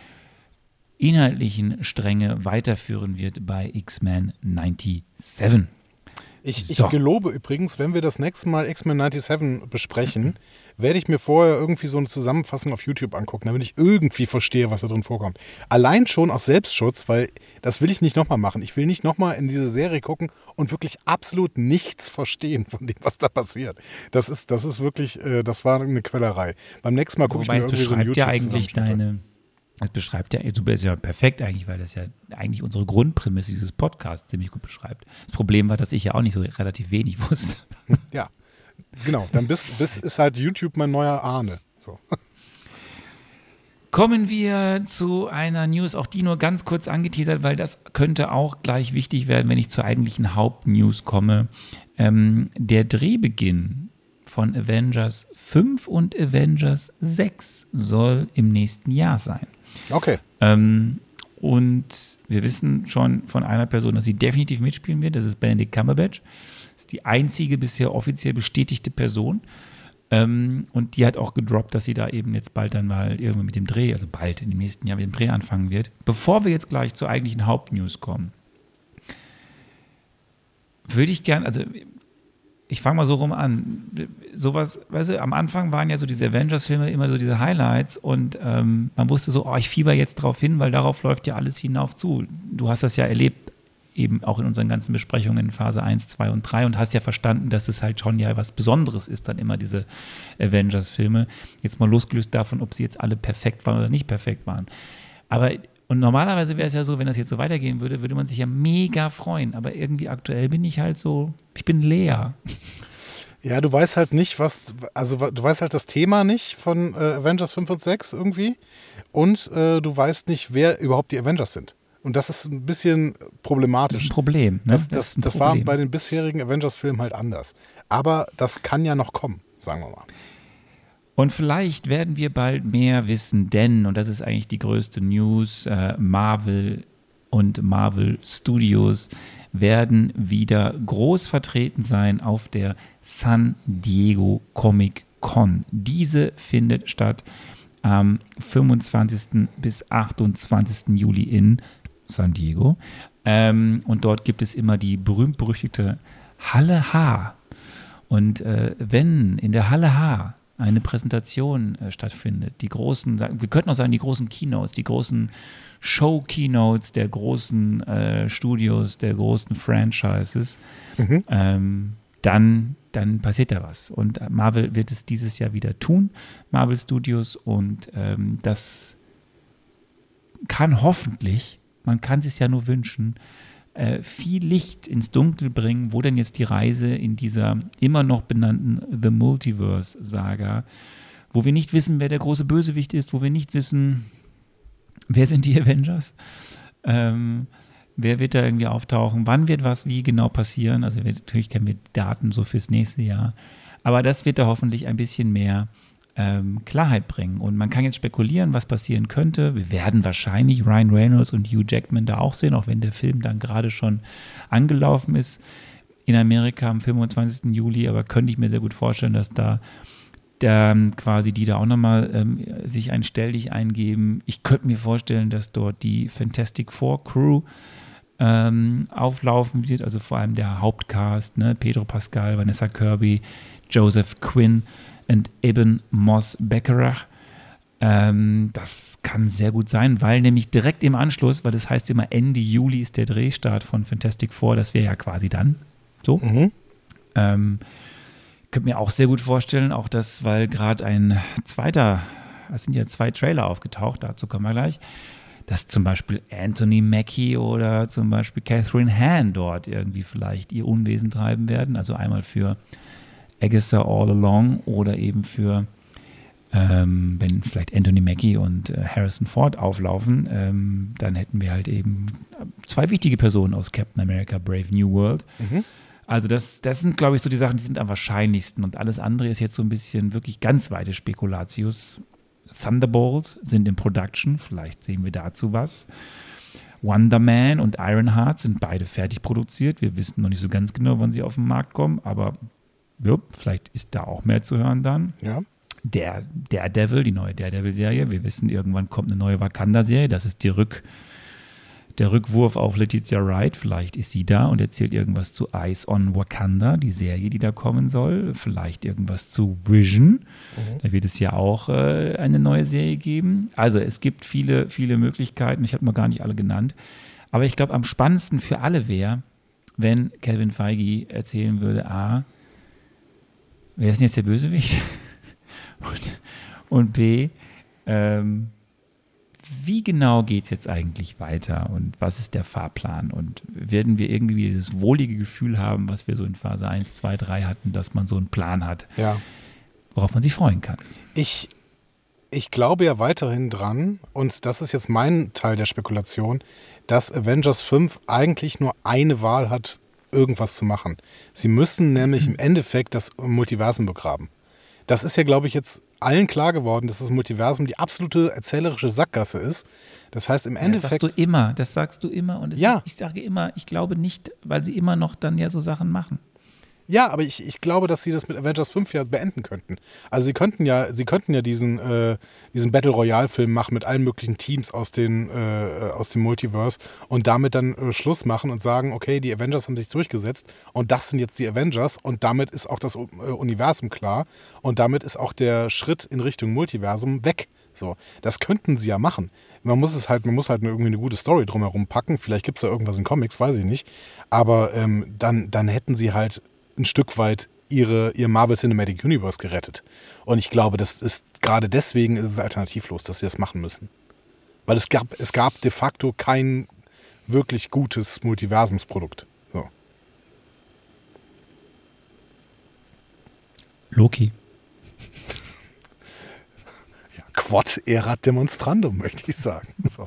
inhaltlichen Stränge weiterführen wird bei X-Men siebenundneunzig. Ich, ich So. gelobe übrigens, wenn wir das nächste Mal X-Men siebenundneunzig besprechen, werde ich mir vorher irgendwie so eine Zusammenfassung auf YouTube angucken, damit ich irgendwie verstehe, was da drin vorkommt. Allein schon aus Selbstschutz, weil das will ich nicht nochmal machen. Ich will nicht nochmal in diese Serie gucken und wirklich absolut nichts verstehen von dem, was da passiert. Das ist, das ist wirklich, äh, das war eine Quellerei. Beim nächsten Mal gucke ich Wobei mir es irgendwie so einen beschreibt ja eigentlich YouTube-Zusammenschnitt an. deine, es beschreibt ja, du bist ja perfekt eigentlich, weil das ja eigentlich unsere Grundprämisse dieses Podcasts ziemlich gut beschreibt. Das Problem war, dass ich ja auch nicht so relativ wenig wusste. Ja, genau. Dann bis, bis ist halt YouTube mein neuer Ahne. So. Kommen wir zu einer News, auch die nur ganz kurz angeteasert, weil das könnte auch gleich wichtig werden, wenn ich zur eigentlichen Hauptnews komme. Ähm, der Drehbeginn von Avengers fünf und Avengers sechs soll im nächsten Jahr sein. Okay. Ähm, und wir wissen schon von einer Person, dass sie definitiv mitspielen wird. Das ist Benedict Cumberbatch. Das ist die einzige bisher offiziell bestätigte Person. Ähm, und die hat auch gedroppt, dass sie da eben jetzt bald dann mal irgendwann mit dem Dreh, also bald in dem nächsten Jahr mit dem Dreh anfangen wird. Bevor wir jetzt gleich zur eigentlichen Hauptnews kommen, würde ich gern, also ich fange mal so rum an. Sowas, weißt du, am Anfang waren ja so diese Avengers-Filme immer so diese Highlights und ähm, man wusste so, oh, ich fieber jetzt drauf hin, weil darauf läuft ja alles hinauf zu. Du hast das ja erlebt, eben auch in unseren ganzen Besprechungen in Phase eins, zwei und drei und hast ja verstanden, dass es halt schon ja was Besonderes ist, dann immer diese Avengers-Filme. Jetzt mal losgelöst davon, ob sie jetzt alle perfekt waren oder nicht perfekt waren. Aber und normalerweise wäre es ja so, wenn das jetzt so weitergehen würde, würde man sich ja mega freuen. Aber irgendwie aktuell bin ich halt so, ich bin leer. Ja, du weißt halt nicht, was, also du weißt halt das Thema nicht von äh, Avengers fünf und sechs irgendwie und äh, du weißt nicht, wer überhaupt die Avengers sind. Und das ist ein bisschen problematisch. Das ist ein Problem. Ne? Das, das, ist ein das war Problem. bei den bisherigen Avengers-Filmen halt anders. Aber das kann ja noch kommen, sagen wir mal. Und vielleicht werden wir bald mehr wissen, denn, und das ist eigentlich die größte News, äh, Marvel und Marvel Studios werden wieder groß vertreten sein auf der San Diego Comic Con. Diese findet statt am fünfundzwanzigsten bis achtundzwanzigsten Juli in San Diego. Ähm, und dort gibt es immer die berühmt-berüchtigte Halle H. Und äh, wenn in der Halle H eine Präsentation äh, stattfindet, die großen, wir könnten auch sagen, die großen Keynotes, die großen Show-Keynotes der großen äh, Studios, der großen Franchises, Mhm. ähm, dann, dann passiert da was. Und Marvel wird es dieses Jahr wieder tun, Marvel Studios, und ähm, das kann hoffentlich, man kann es sich ja nur wünschen, äh, viel Licht ins Dunkel bringen, wo denn jetzt die Reise in dieser immer noch benannten The Multiverse-Saga, wo wir nicht wissen, wer der große Bösewicht ist, wo wir nicht wissen, wer sind die Avengers, ähm, wer wird da irgendwie auftauchen, wann wird was wie genau passieren, also wir, natürlich kennen wir Daten so fürs nächste Jahr, aber das wird da hoffentlich ein bisschen mehr ähm, Klarheit bringen. Und man kann jetzt spekulieren, was passieren könnte. Wir werden wahrscheinlich Ryan Reynolds und Hugh Jackman da auch sehen, auch wenn der Film dann gerade schon angelaufen ist in Amerika am fünfundzwanzigsten Juli. Aber könnte ich mir sehr gut vorstellen, dass da der, quasi die da auch nochmal ähm, sich ein Stelldich eingeben. Ich könnte mir vorstellen, dass dort die Fantastic Four Crew ähm, auflaufen wird, also vor allem der Hauptcast, ne? Pedro Pascal, Vanessa Kirby, Joseph Quinn und Eben Moss-Baccarat. Ähm, das kann sehr gut sein, weil nämlich direkt im Anschluss, weil das heißt immer Ende Juli ist der Drehstart von Fantastic Four, das wäre ja quasi dann so. Mhm. Ähm, könnte mir auch sehr gut vorstellen, auch das, weil gerade ein zweiter, es sind ja zwei Trailer aufgetaucht, dazu kommen wir gleich, dass zum Beispiel Anthony Mackie oder zum Beispiel Catherine Hahn dort irgendwie vielleicht ihr Unwesen treiben werden. Also einmal für Agatha All Along oder eben für, ähm, wenn vielleicht Anthony Mackie und äh, Harrison Ford auflaufen, ähm, dann hätten wir halt eben zwei wichtige Personen aus Captain America Brave New World. Mhm. Also das, das sind, glaube ich, so die Sachen, die sind am wahrscheinlichsten. Und alles andere ist jetzt so ein bisschen wirklich ganz weite Spekulatius. Thunderbolts sind in Production, vielleicht sehen wir dazu was. Wonder Man und Ironheart sind beide fertig produziert. Wir wissen noch nicht so ganz genau, wann sie auf den Markt kommen, aber ja, vielleicht ist da auch mehr zu hören dann. Ja. Der Daredevil, die neue Daredevil-Serie. Wir wissen, irgendwann kommt eine neue Wakanda-Serie. Das ist die Rück, Der Rückwurf auf Letitia Wright, vielleicht ist sie da und erzählt irgendwas zu Eyes on Wakanda, die Serie, die da kommen soll. Vielleicht irgendwas zu Vision. Mhm. Da wird es ja auch äh, eine neue Serie geben. Also es gibt viele, viele Möglichkeiten. Ich habe mal gar nicht alle genannt. Aber ich glaube, am spannendsten für alle wäre, wenn Kevin Feige erzählen würde, A, wer ist denn jetzt der Bösewicht? und, und B, ähm, wie genau geht es jetzt eigentlich weiter und was ist der Fahrplan und werden wir irgendwie dieses wohlige Gefühl haben, was wir so in Phase eins, zwei, drei hatten, dass man so einen Plan hat, ja. worauf man sich freuen kann. Ich, ich glaube ja weiterhin dran, und das ist jetzt mein Teil der Spekulation, dass Avengers fünf eigentlich nur eine Wahl hat, irgendwas zu machen. Sie müssen nämlich im Endeffekt das Multiversum begraben. Das ist ja, glaube ich, jetzt allen klar geworden, dass das Multiversum die absolute erzählerische Sackgasse ist. Das heißt, im Endeffekt... Das sagst du immer, das sagst du immer. Und es ja. ist, ich sage immer, ich glaube nicht, weil sie immer noch dann ja so Sachen machen. Ja, aber ich, ich glaube, dass sie das mit Avengers fünf ja beenden könnten. Also sie könnten ja, sie könnten ja diesen, äh, diesen Battle Royale-Film machen mit allen möglichen Teams aus, den, äh, aus dem Multiverse und damit dann äh, Schluss machen und sagen, okay, die Avengers haben sich durchgesetzt und das sind jetzt die Avengers und damit ist auch das äh, Universum klar und damit ist auch der Schritt in Richtung Multiversum weg. So, das könnten sie ja machen. Man muss es halt, man muss halt irgendwie eine gute Story drumherum packen. Vielleicht gibt es da irgendwas in Comics, weiß ich nicht. Aber ähm, dann, dann hätten sie halt ein Stück weit ihre, ihr Marvel Cinematic Universe gerettet. Und ich glaube, das ist gerade deswegen ist es alternativlos, dass sie das machen müssen. Weil es gab, es gab de facto kein wirklich gutes Multiversumsprodukt. So. Loki. Ja, Quod erat demonstrandum, möchte ich sagen. So.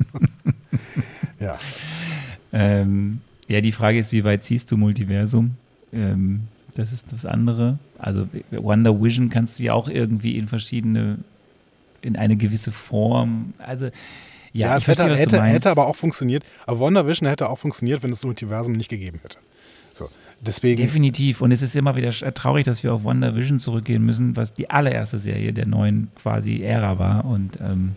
ja. Ähm, ja, die Frage ist, wie weit ziehst du Multiversum? Ähm, Das ist das andere. Also Wonder Vision kannst du ja auch irgendwie in verschiedene, in eine gewisse Form. Also ja, ja ich es hätte, verstehe, was hätte, du meinst. hätte aber auch funktioniert. Aber Wonder Vision hätte auch funktioniert, wenn es das Multiversum nicht gegeben hätte. So, deswegen. Definitiv. Und es ist immer wieder traurig, dass wir auf Wonder Vision zurückgehen müssen, was die allererste Serie der neuen quasi Ära war. Und ähm,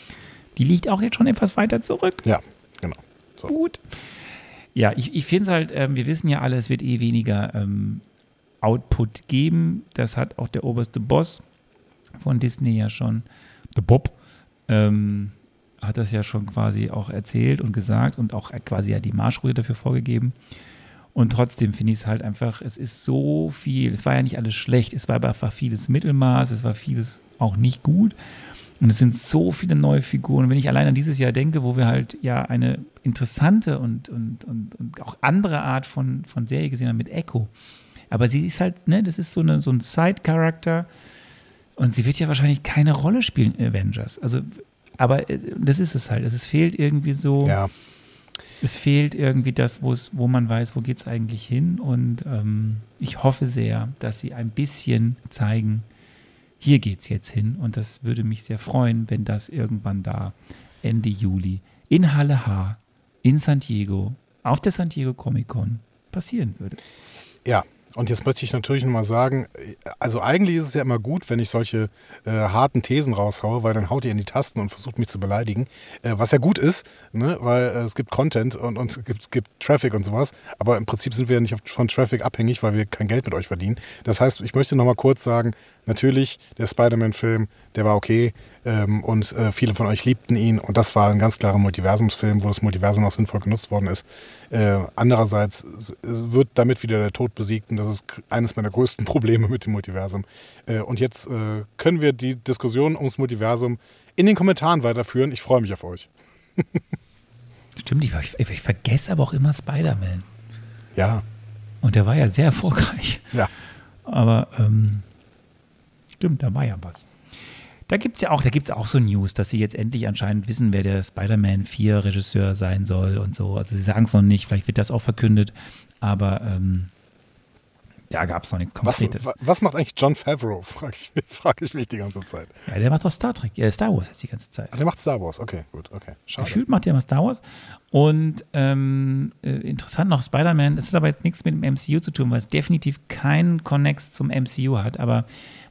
die liegt auch jetzt schon etwas weiter zurück. Ja, genau. So. Gut. Ja, ich, ich finde es halt, ähm, wir wissen ja alle, es wird eh weniger ähm, Output geben. Das hat auch der oberste Boss von Disney ja schon, der Bob, ähm, hat das ja schon quasi auch erzählt und gesagt und auch quasi ja die Marschroute dafür vorgegeben. Und trotzdem finde ich es halt einfach, es ist so viel, es war ja nicht alles schlecht, es war einfach vieles Mittelmaß, es war vieles auch nicht gut. Und es sind so viele neue Figuren. Und wenn ich allein an dieses Jahr denke, wo wir halt ja eine interessante und, und, und, und auch andere Art von, von Serie gesehen haben mit Echo. Aber sie ist halt, ne, das ist so, eine, so ein Side-Charakter und sie wird ja wahrscheinlich keine Rolle spielen in Avengers. Also, aber das ist es halt. Es fehlt irgendwie so, Ja. es fehlt irgendwie das, wo es, wo man weiß, wo geht es eigentlich hin. Und ähm, ich hoffe sehr, dass sie ein bisschen zeigen, hier geht es jetzt hin. Und das würde mich sehr freuen, wenn das irgendwann da Ende Juli in Halle H, in San Diego, auf der San Diego Comic Con passieren würde. Ja. Und jetzt möchte ich natürlich nochmal sagen, also eigentlich ist es ja immer gut, wenn ich solche äh, harten Thesen raushaue, weil dann haut ihr in die Tasten und versucht mich zu beleidigen. Äh, was ja gut ist, ne? Weil äh, es gibt Content und, und es, gibt, es gibt Traffic und sowas. Aber im Prinzip sind wir ja nicht von Traffic abhängig, weil wir kein Geld mit euch verdienen. Das heißt, ich möchte nochmal kurz sagen, natürlich, der Spider-Man-Film, der war okay ähm, und äh, viele von euch liebten ihn und das war ein ganz klarer Multiversumsfilm, wo das Multiversum auch sinnvoll genutzt worden ist. Äh, andererseits es wird damit wieder der Tod besiegt und das ist eines meiner größten Probleme mit dem Multiversum. Äh, und jetzt äh, können wir die Diskussion ums Multiversum in den Kommentaren weiterführen. Ich freue mich auf euch. Stimmt, ich, ich, ich vergesse aber auch immer Spider-Man. Ja. Und der war ja sehr erfolgreich. Ja. Aber ähm, stimmt, da war ja was. Da gibt es ja auch, da gibt's auch so News, dass sie jetzt endlich anscheinend wissen, wer der Spider-Man vier Regisseur sein soll und so. Also sie sagen es noch nicht, vielleicht wird das auch verkündet, aber ähm, da gab es noch nichts Konkretes. Was, was macht eigentlich Jon Favreau, frage ich, frag ich mich die ganze Zeit. Ja, der macht doch Star Trek, äh, Star Wars jetzt die ganze Zeit. Ach, der macht Star Wars, okay, gut, okay. Schade. Gefühlt macht der immer Star Wars. Und ähm, äh, interessant noch, Spider-Man, das ist aber jetzt nichts mit dem M C U zu tun, weil es definitiv keinen Connex zum M C U hat, aber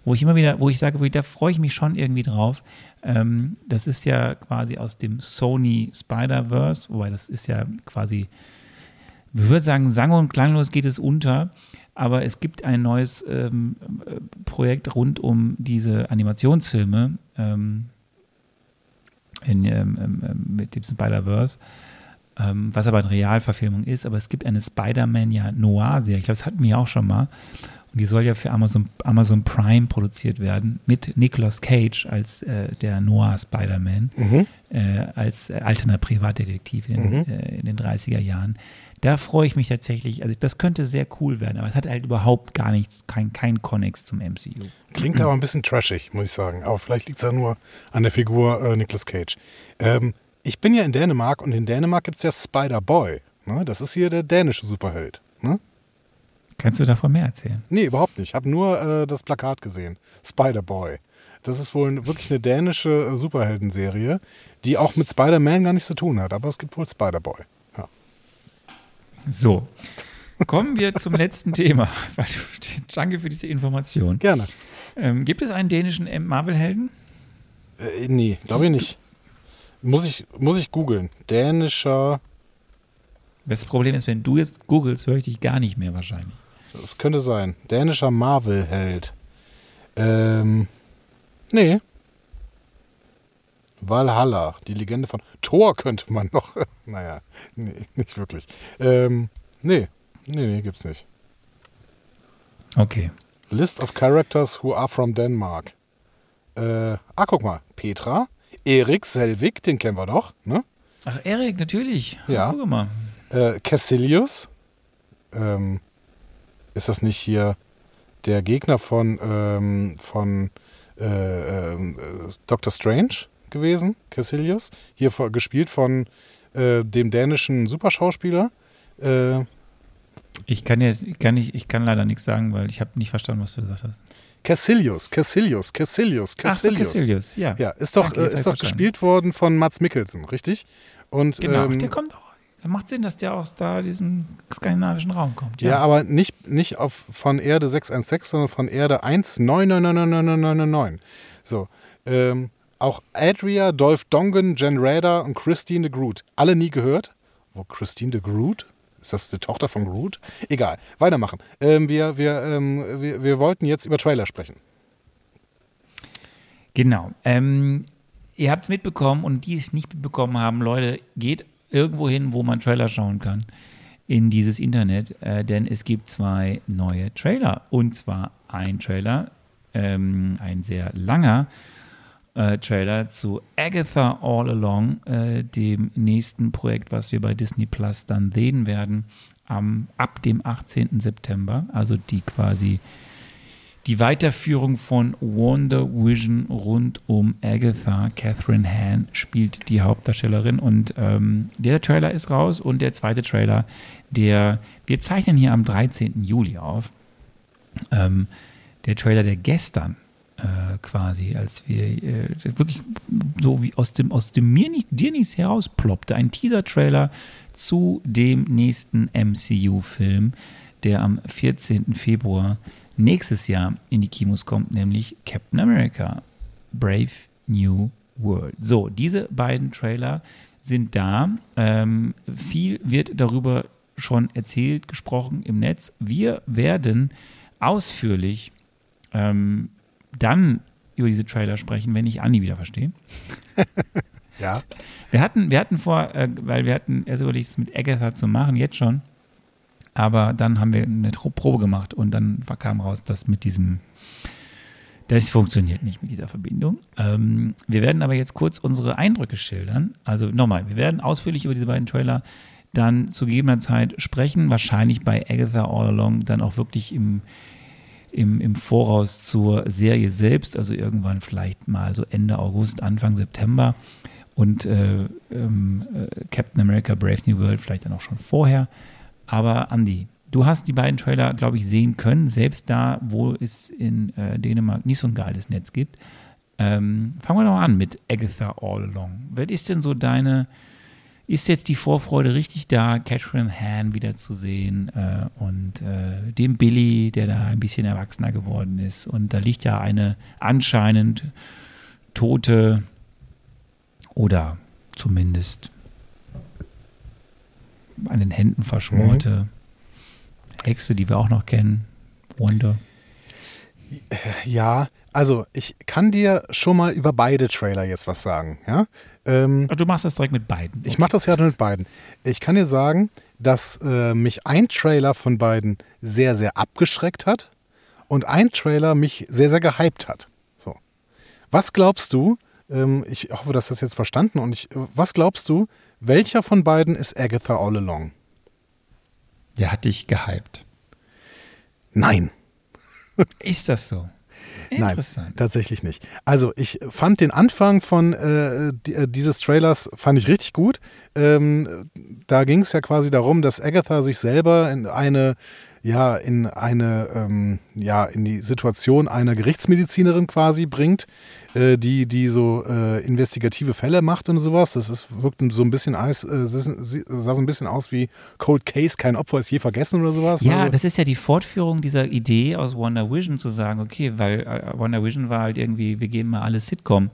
wo ich immer wieder, wo ich sage, wo ich, da freue ich mich schon irgendwie drauf. Ähm, das ist ja quasi aus dem Sony Spider-Verse, wobei das ist ja quasi, ich würde sagen, sang- und klanglos geht es unter, aber es gibt ein neues ähm, Projekt rund um diese Animationsfilme ähm, in, ähm, ähm, mit dem Spider-Verse, ähm, was aber eine Realverfilmung ist, aber es gibt eine Spider-Man ja Noir-Serie, ich glaube, das hatten wir ja auch schon mal, und die soll ja für Amazon, Amazon Prime produziert werden, mit Nicolas Cage als äh, der Noir-Spider-Man, Mhm. äh, als äh, alterner Privatdetektiv in, Mhm. äh, in den dreißiger Jahren. Da freue ich mich tatsächlich, also das könnte sehr cool werden, aber es hat halt überhaupt gar nichts, kein, kein Connex zum M C U. Klingt aber ein bisschen trashig, muss ich sagen. Aber vielleicht liegt es ja nur an der Figur äh, Nicolas Cage. Ähm, ich bin ja in Dänemark und in Dänemark gibt es ja Spider-Boy. Ne? Das ist hier der dänische Superheld. Ne? Kannst du davon mehr erzählen? Nee, überhaupt nicht. Ich habe nur äh, das Plakat gesehen. Spider-Boy. Das ist wohl wirklich eine dänische äh, Superheldenserie, die auch mit Spider-Man gar nichts zu tun hat. Aber es gibt wohl Spider-Boy. Ja. So, kommen wir zum letzten Thema. Danke für diese Information. Gerne. Ähm, gibt es einen dänischen Marvel-Helden? Äh, nee, glaube ich nicht. Muss ich, muss ich googeln. Dänischer, Das Problem ist, wenn du jetzt googelst, höre ich dich gar nicht mehr wahrscheinlich. das könnte sein. Dänischer Marvel-Held. Ähm, nee. Valhalla, die Legende von Thor könnte man noch. Naja, nee, nicht wirklich. Ähm, nee, nee, nee, gibt's nicht. Okay. List of Characters who are from Denmark. Äh, ah, guck mal. Petra, Erik Selvig, den kennen wir doch, ne? Ach, Erik, natürlich. Ja. Guck mal. Äh, Cassilius. Ähm, ist das nicht hier der Gegner von, ähm, von äh, ähm, äh, Doctor Strange gewesen? Cassilius. Hier vor, gespielt von äh, dem dänischen Superschauspieler. Äh, Ich kann jetzt, ich kann nicht, ich kann leider nichts sagen, weil ich habe nicht verstanden, was du gesagt hast. Cassilius, Cassilius, Cassilius, Ach so, Cassilius. Cassilius, ja. Ja, ist doch, Danke, äh, jetzt hab ist ich doch verstanden. gespielt worden von Mads Mikkelsen, richtig? Und, Genau, ähm, der kommt auch. Macht Sinn, dass der aus da diesem skandinavischen Raum kommt. Ja, aber nicht, nicht auf, von Erde sechs eins sechs, sondern von Erde eins neun neun neun neun neun neun neun neun. So. Ähm, auch Adria, Dolph Dongen, Jen Rader und Christine de Groot. Alle nie gehört. Wo Christine de Groot? Ist das die Tochter von Groot? Egal. Weitermachen. Ähm, wir, wir, ähm, wir, wir wollten jetzt über Trailer sprechen. Genau. Ähm, ihr habt es mitbekommen und die es nicht mitbekommen haben, Leute, geht irgendwo hin, wo man Trailer schauen kann, in dieses Internet, äh, denn es gibt zwei neue Trailer. Und zwar ein Trailer, ähm, ein sehr langer äh, Trailer zu Agatha All Along, äh, dem nächsten Projekt, was wir bei Disney Plus dann sehen werden, am, ab dem achtzehnten September, also die quasi die Weiterführung von Wonder Vision rund um Agatha. Catherine Hahn spielt die Hauptdarstellerin und ähm, der Trailer ist raus und der zweite Trailer, der, wir zeichnen hier am dreizehnten Juli auf, ähm, der Trailer, der gestern äh, quasi, als wir äh, wirklich so wie aus dem, aus dem mir nicht, dir nichts herausploppte, ein Teaser-Trailer zu dem nächsten M C U-Film, der am vierzehnten Februar nächstes Jahr in die Kinos kommt, nämlich Captain America, Brave New World. So, diese beiden Trailer sind da. Ähm, viel wird darüber schon erzählt, gesprochen im Netz. Wir werden ausführlich ähm, dann über diese Trailer sprechen, wenn ich Andi wieder verstehe. Ja. Wir hatten, wir hatten vor, äh, weil wir hatten erst überlegt, es mit Agatha zu machen, jetzt schon. Aber dann haben wir eine Probe gemacht und dann kam raus, dass mit diesem, das funktioniert nicht mit dieser Verbindung. Ähm, wir werden aber jetzt kurz unsere Eindrücke schildern. Also nochmal, wir werden ausführlich über diese beiden Trailer dann zu gegebener Zeit sprechen. Wahrscheinlich bei Agatha All Along dann auch wirklich im, im, im Voraus zur Serie selbst. Also irgendwann vielleicht mal so Ende August, Anfang September. Und äh, ähm, äh, Captain America Brave New World vielleicht dann auch schon vorher. Aber Andi, du hast die beiden Trailer, glaube ich, sehen können, selbst da, wo es in äh, Dänemark nicht so ein geiles Netz gibt. Ähm, fangen wir doch an mit Agatha All Along. Was ist denn so deine, ist jetzt die Vorfreude richtig da, Catherine Hahn wiederzusehen äh, und äh, dem Billy, der da ein bisschen erwachsener geworden ist. Und da liegt ja eine anscheinend tote oder zumindest an den Händen verschmorte mhm. Hexe, die wir auch noch kennen, Wanda. Ja, also ich kann dir schon mal über beide Trailer jetzt was sagen. Ja? Ähm, du machst das direkt mit beiden. Ich mache das ja mit beiden. Ich kann dir sagen, dass äh, mich ein Trailer von beiden sehr, sehr abgeschreckt hat und ein Trailer mich sehr, sehr gehypt hat. So. Was glaubst du, ähm, ich hoffe, dass das jetzt verstanden und ich, was glaubst du, welcher von beiden ist Agatha All Along? Der hat dich gehypt. Nein. Ist das so? Interessant. Nein, tatsächlich nicht. Also ich fand den Anfang von äh, die, äh, dieses Trailers fand ich richtig gut. Ähm, da ging es ja quasi darum, dass Agatha sich selber in eine ja in eine ähm, ja in die Situation einer Gerichtsmedizinerin quasi bringt, äh, die die so äh, investigative Fälle macht und sowas. Das ist wirkt so ein bisschen aus, äh, sah so ein bisschen aus wie Cold Case, kein Opfer ist je vergessen oder sowas. Ja, also, das ist ja die Fortführung dieser Idee aus WandaVision zu sagen, okay, weil äh, WandaVision war halt irgendwie, wir geben mal alles Sitcom.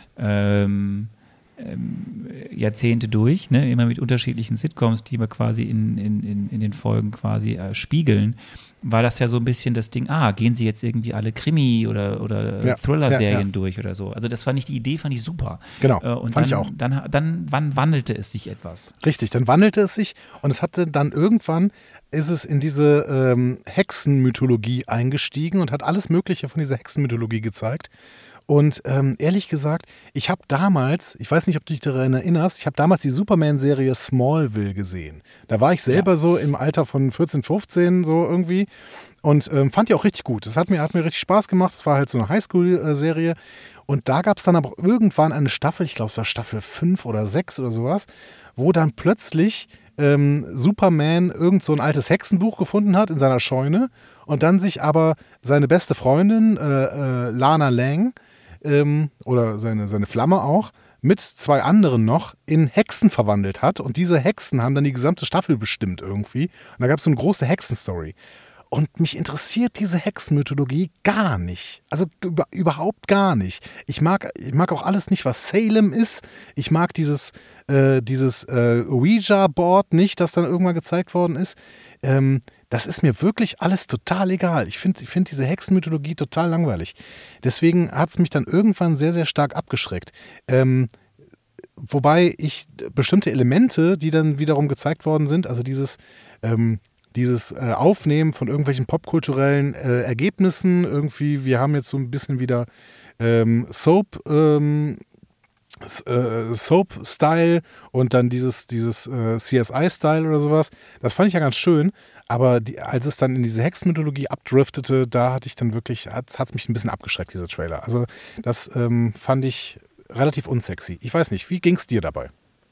Ähm, Ähm, Jahrzehnte durch, ne? Immer mit unterschiedlichen Sitcoms, die wir quasi in, in, in, in den Folgen quasi äh, spiegeln, war das ja so ein bisschen das Ding, ah, gehen sie jetzt irgendwie alle Krimi- oder, oder ja, Thriller-Serien ja, ja. durch oder so. Also das war nicht die Idee, fand ich super. Genau, äh, und fand dann, ich auch. Dann, dann, wann wandelte es sich etwas? Richtig, dann wandelte es sich und es hatte dann irgendwann, ist es in diese ähm, Hexenmythologie eingestiegen und hat alles Mögliche von dieser Hexenmythologie gezeigt. Und ähm, ehrlich gesagt, ich habe damals, ich weiß nicht, ob du dich daran erinnerst, ich habe damals die Superman-Serie Smallville gesehen. Da war ich selber ja. so im Alter von vierzehn, fünfzehn so irgendwie und ähm, fand die auch richtig gut. Das hat mir, hat mir richtig Spaß gemacht. Das war halt so eine Highschool-Serie. Und da gab es dann aber auch irgendwann eine Staffel, ich glaube es war Staffel fünf oder sechs oder sowas, wo dann plötzlich ähm, Superman irgend so ein altes Hexenbuch gefunden hat in seiner Scheune und dann sich aber seine beste Freundin, äh, äh, Lana Lang, ähm, oder seine, seine Flamme auch, mit zwei anderen noch in Hexen verwandelt hat. Und diese Hexen haben dann die gesamte Staffel bestimmt irgendwie. Und da gab es so eine große Hexenstory. Und mich interessiert diese Hexenmythologie gar nicht. Also über, überhaupt gar nicht. Ich mag, ich mag auch alles nicht, was Salem ist. Ich mag dieses, äh, dieses äh, Ouija-Board nicht, das dann irgendwann gezeigt worden ist. Ähm, das ist mir wirklich alles total egal. Ich finde ich find diese Hexenmythologie total langweilig. Deswegen hat es mich dann irgendwann sehr, sehr stark abgeschreckt. Ähm, wobei ich bestimmte Elemente, die dann wiederum gezeigt worden sind, also dieses... Ähm, Dieses äh, Aufnehmen von irgendwelchen popkulturellen äh, Ergebnissen, irgendwie, wir haben jetzt so ein bisschen wieder ähm, Soap, ähm, äh, Soap-Style und dann dieses, dieses äh, C S I-Style oder sowas. Das fand ich ja ganz schön, aber die, als es dann in diese Hexenmythologie abdriftete, da hatte ich dann wirklich, hat es mich ein bisschen abgeschreckt, dieser Trailer. Also das ähm, fand ich relativ unsexy. Ich weiß nicht, wie ging es dir dabei?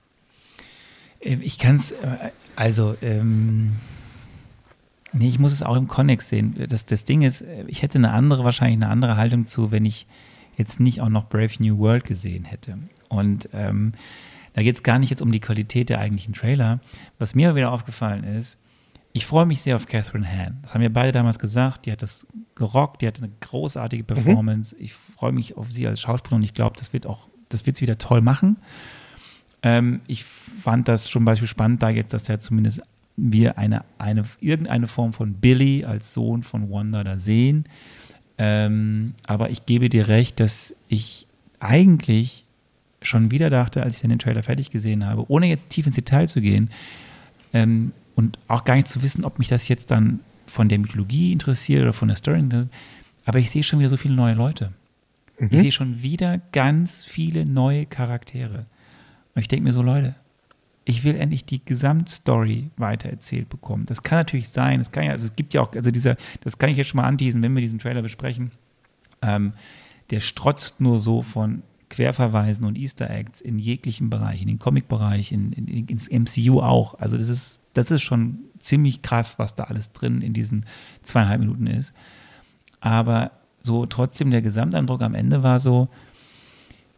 Ich kann es, also, ähm nee, ich muss es auch im Konnex sehen. Das, das Ding ist, ich hätte eine andere, wahrscheinlich eine andere Haltung zu, wenn ich jetzt nicht auch noch Brave New World gesehen hätte. Und ähm, da geht es gar nicht jetzt um die Qualität der eigentlichen Trailer. Was mir wieder aufgefallen ist, ich freue mich sehr auf Catherine Hahn. Das haben wir beide damals gesagt. Die hat das gerockt, die hat eine großartige Performance. Mhm. Ich freue mich auf sie als Schauspielerin und ich glaube, das wird auch, das wird sie wieder toll machen. Ähm, ich fand das zum Beispiel spannend, da jetzt, dass ja zumindest wir eine, eine, irgendeine Form von Billy als Sohn von Wanda da sehen. Ähm, aber ich gebe dir recht, dass ich eigentlich schon wieder dachte, als ich dann den Trailer fertig gesehen habe, ohne jetzt tief ins Detail zu gehen ähm, und auch gar nicht zu wissen, ob mich das jetzt dann von der Mythologie interessiert oder von der Story interessiert, aber ich sehe schon wieder so viele neue Leute. Mhm. Ich sehe schon wieder ganz viele neue Charaktere. Und ich denke mir so, Leute, ich will endlich die Gesamtstory weitererzählt bekommen. Das kann natürlich sein, es kann ja, also es gibt ja auch, also dieser, das kann ich jetzt schon mal anteasen, wenn wir diesen Trailer besprechen, ähm, der strotzt nur so von Querverweisen und Easter Eggs in jeglichen Bereich, in den Comic-Bereich, in, in, ins M C U auch. Also das ist, das ist schon ziemlich krass, was da alles drin in diesen zweieinhalb Minuten ist. Aber so trotzdem der Gesamteindruck am Ende war so,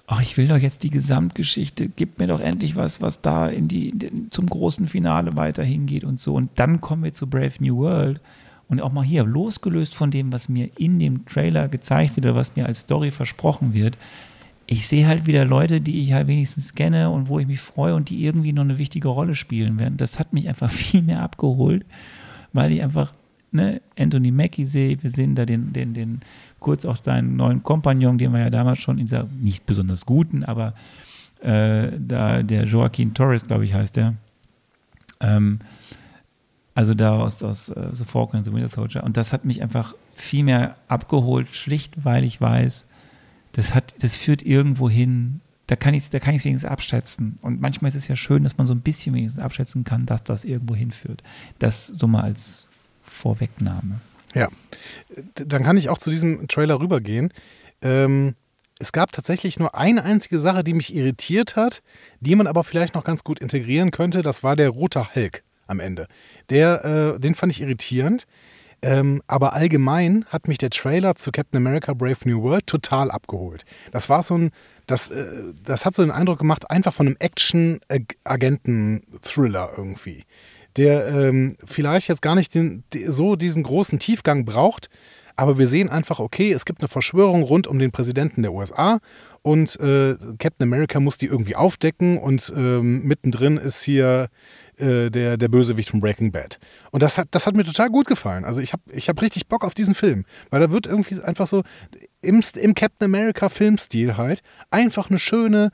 ach, ich will doch jetzt die Gesamtgeschichte, gib mir doch endlich was, was da in die, in die zum großen Finale weiterhin geht und so. Und dann kommen wir zu Brave New World und auch mal hier, losgelöst von dem, was mir in dem Trailer gezeigt wird oder was mir als Story versprochen wird, ich sehe halt wieder Leute, die ich halt wenigstens kenne und wo ich mich freue und die irgendwie noch eine wichtige Rolle spielen werden. Das hat mich einfach viel mehr abgeholt, weil ich einfach, ne, Anthony Mackie sehe, wir sehen da den, den, den, kurz auch seinen neuen Kompagnon, den wir ja damals schon in dieser nicht besonders guten, aber äh, da der Joaquin Torres, glaube ich, heißt der. Ähm, also da aus, aus uh, The Falcon and the Winter Soldier. Und das hat mich einfach viel mehr abgeholt, schlicht, weil ich weiß, das hat, das führt irgendwo hin, da kann ich da kann ich es wenigstens abschätzen. Und manchmal ist es ja schön, dass man so ein bisschen wenigstens abschätzen kann, dass das irgendwo hinführt. Das so mal als Vorwegnahme. Ja, dann kann ich auch zu diesem Trailer rübergehen. Ähm, es gab tatsächlich nur eine einzige Sache, die mich irritiert hat, die man aber vielleicht noch ganz gut integrieren könnte. Das war der rote Hulk am Ende. Der, äh, den fand ich irritierend. Ähm, aber allgemein hat mich der Trailer zu Captain America Brave New World total abgeholt. Das war so ein, das, äh, das hat so den Eindruck gemacht, einfach von einem Action-Agenten-Thriller irgendwie, der ähm, vielleicht jetzt gar nicht den, die, so diesen großen Tiefgang braucht, aber wir sehen einfach, okay, es gibt eine Verschwörung rund um den Präsidenten der U S A und äh, Captain America muss die irgendwie aufdecken und ähm, mittendrin ist hier äh, der, der Bösewicht von Breaking Bad. Und das hat, das hat mir total gut gefallen. Also ich habe ich hab richtig Bock auf diesen Film, weil da wird irgendwie einfach so im, im Captain America Filmstil halt einfach eine schöne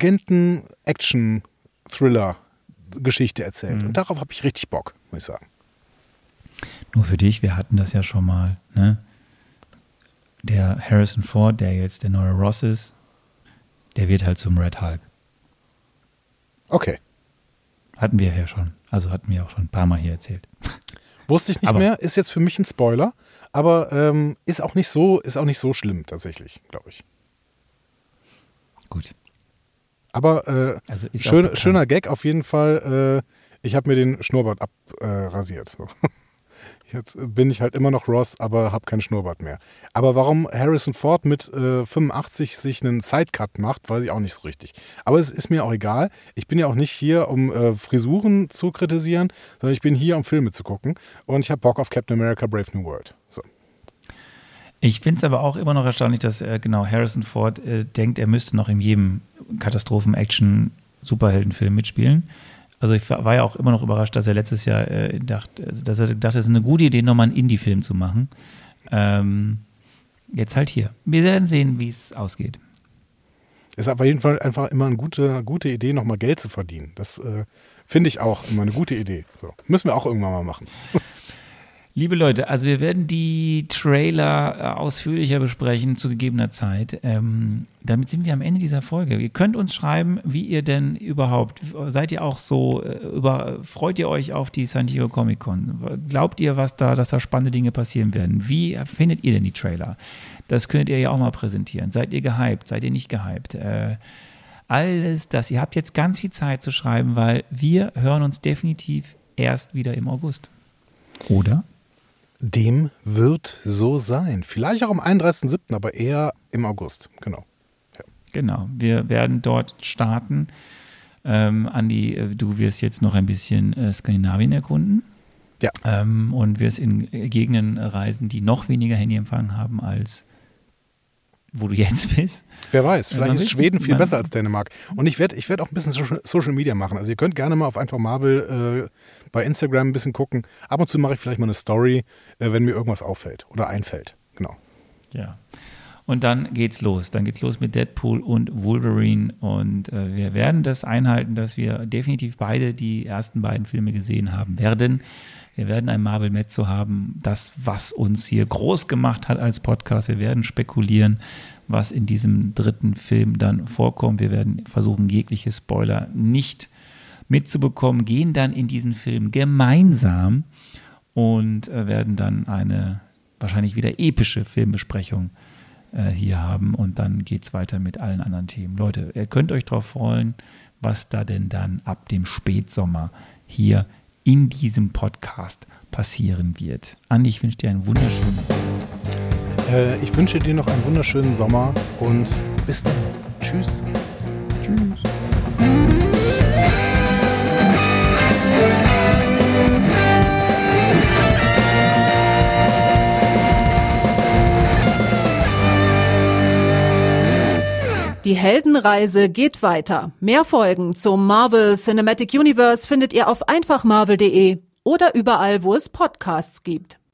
Agenten-Action-Thriller Geschichte erzählt. Mhm. Und darauf habe ich richtig Bock, muss ich sagen. Nur für dich, wir hatten das ja schon mal, ne? Der Harrison Ford, der jetzt der neue Ross ist, der wird halt zum Red Hulk. Okay. Hatten wir ja schon. Also hatten wir auch schon ein paar Mal hier erzählt. Wusste ich nicht aber mehr, ist jetzt für mich ein Spoiler, aber ähm, ist auch nicht so, ist auch nicht so schlimm tatsächlich, glaube ich. Gut. Aber äh, also schön, schöner Gag auf jeden Fall. Äh, ich habe mir den Schnurrbart abrasiert. Äh, so. Jetzt bin ich halt immer noch Ross, aber habe keinen Schnurrbart mehr. Aber warum Harrison Ford mit äh, fünfundachtzig sich einen Sidecut macht, weiß ich auch nicht so richtig. Aber es ist mir auch egal. Ich bin ja auch nicht hier, um äh, Frisuren zu kritisieren, sondern ich bin hier, um Filme zu gucken. Und ich habe Bock auf Captain America Brave New World. So. Ich finde es aber auch immer noch erstaunlich, dass äh, genau Harrison Ford äh, denkt, er müsste noch in jedem Katastrophen-Action-Superheldenfilm mitspielen. Also ich war ja auch immer noch überrascht, dass er letztes Jahr äh, dachte, also dass er dachte, es ist eine gute Idee, nochmal einen Indie-Film zu machen. Ähm, jetzt halt hier. Wir werden sehen, wie es ausgeht. Es ist auf jeden Fall einfach immer eine gute, gute Idee, nochmal Geld zu verdienen. Das äh, finde ich auch immer eine gute Idee. So. Müssen wir auch irgendwann mal machen. Liebe Leute, also wir werden die Trailer äh, ausführlicher besprechen zu gegebener Zeit. Ähm, damit sind wir am Ende dieser Folge. Ihr könnt uns schreiben, wie ihr denn überhaupt, seid ihr auch so, äh, über, freut ihr euch auf die San Diego Comic Con? Glaubt ihr, was da, dass da spannende Dinge passieren werden? Wie findet ihr denn die Trailer? Das könnt ihr ja auch mal präsentieren. Seid ihr gehypt? Seid ihr nicht gehypt? Äh, alles das. Ihr habt jetzt ganz viel Zeit zu schreiben, weil wir hören uns definitiv erst wieder im August. Oder? Dem wird so sein. Vielleicht auch am einunddreißigsten siebten, aber eher im August. Genau. Ja. Genau. Wir werden dort starten. Ähm, Andi, du wirst jetzt noch ein bisschen äh, Skandinavien erkunden. Ja. Ähm, und wirst in Gegenden reisen, die noch weniger Handyempfang haben als wo du jetzt bist. Wer weiß, vielleicht ist Schweden viel man, besser als Dänemark. Und ich werde ich werd auch ein bisschen Social Media machen. Also ihr könnt gerne mal auf Einfach Marvel äh, bei Instagram ein bisschen gucken. Ab und zu mache ich vielleicht mal eine Story, äh, wenn mir irgendwas auffällt oder einfällt. Genau. Ja. Und dann geht's los. Dann geht's los mit Deadpool und Wolverine. Und äh, wir werden das einhalten, dass wir definitiv beide die ersten beiden Filme gesehen haben werden. Wir werden ein Marvel-Mezzo haben, das, was uns hier groß gemacht hat als Podcast. Wir werden spekulieren, was in diesem dritten Film dann vorkommt. Wir werden versuchen, jegliche Spoiler nicht mitzubekommen, gehen dann in diesen Film gemeinsam und äh, werden dann eine wahrscheinlich wieder epische Filmbesprechung äh, hier haben. Und dann geht es weiter mit allen anderen Themen. Leute, ihr könnt euch darauf freuen, was da denn dann ab dem Spätsommer hier in diesem Podcast passieren wird. Andi, ich wünsche dir einen wunderschönen äh, Ich wünsche dir noch einen wunderschönen Sommer und bis dann. Tschüss. Tschüss. Die Heldenreise geht weiter. Mehr Folgen zum Marvel Cinematic Universe findet ihr auf einfach marvel punkt de oder überall, wo es Podcasts gibt.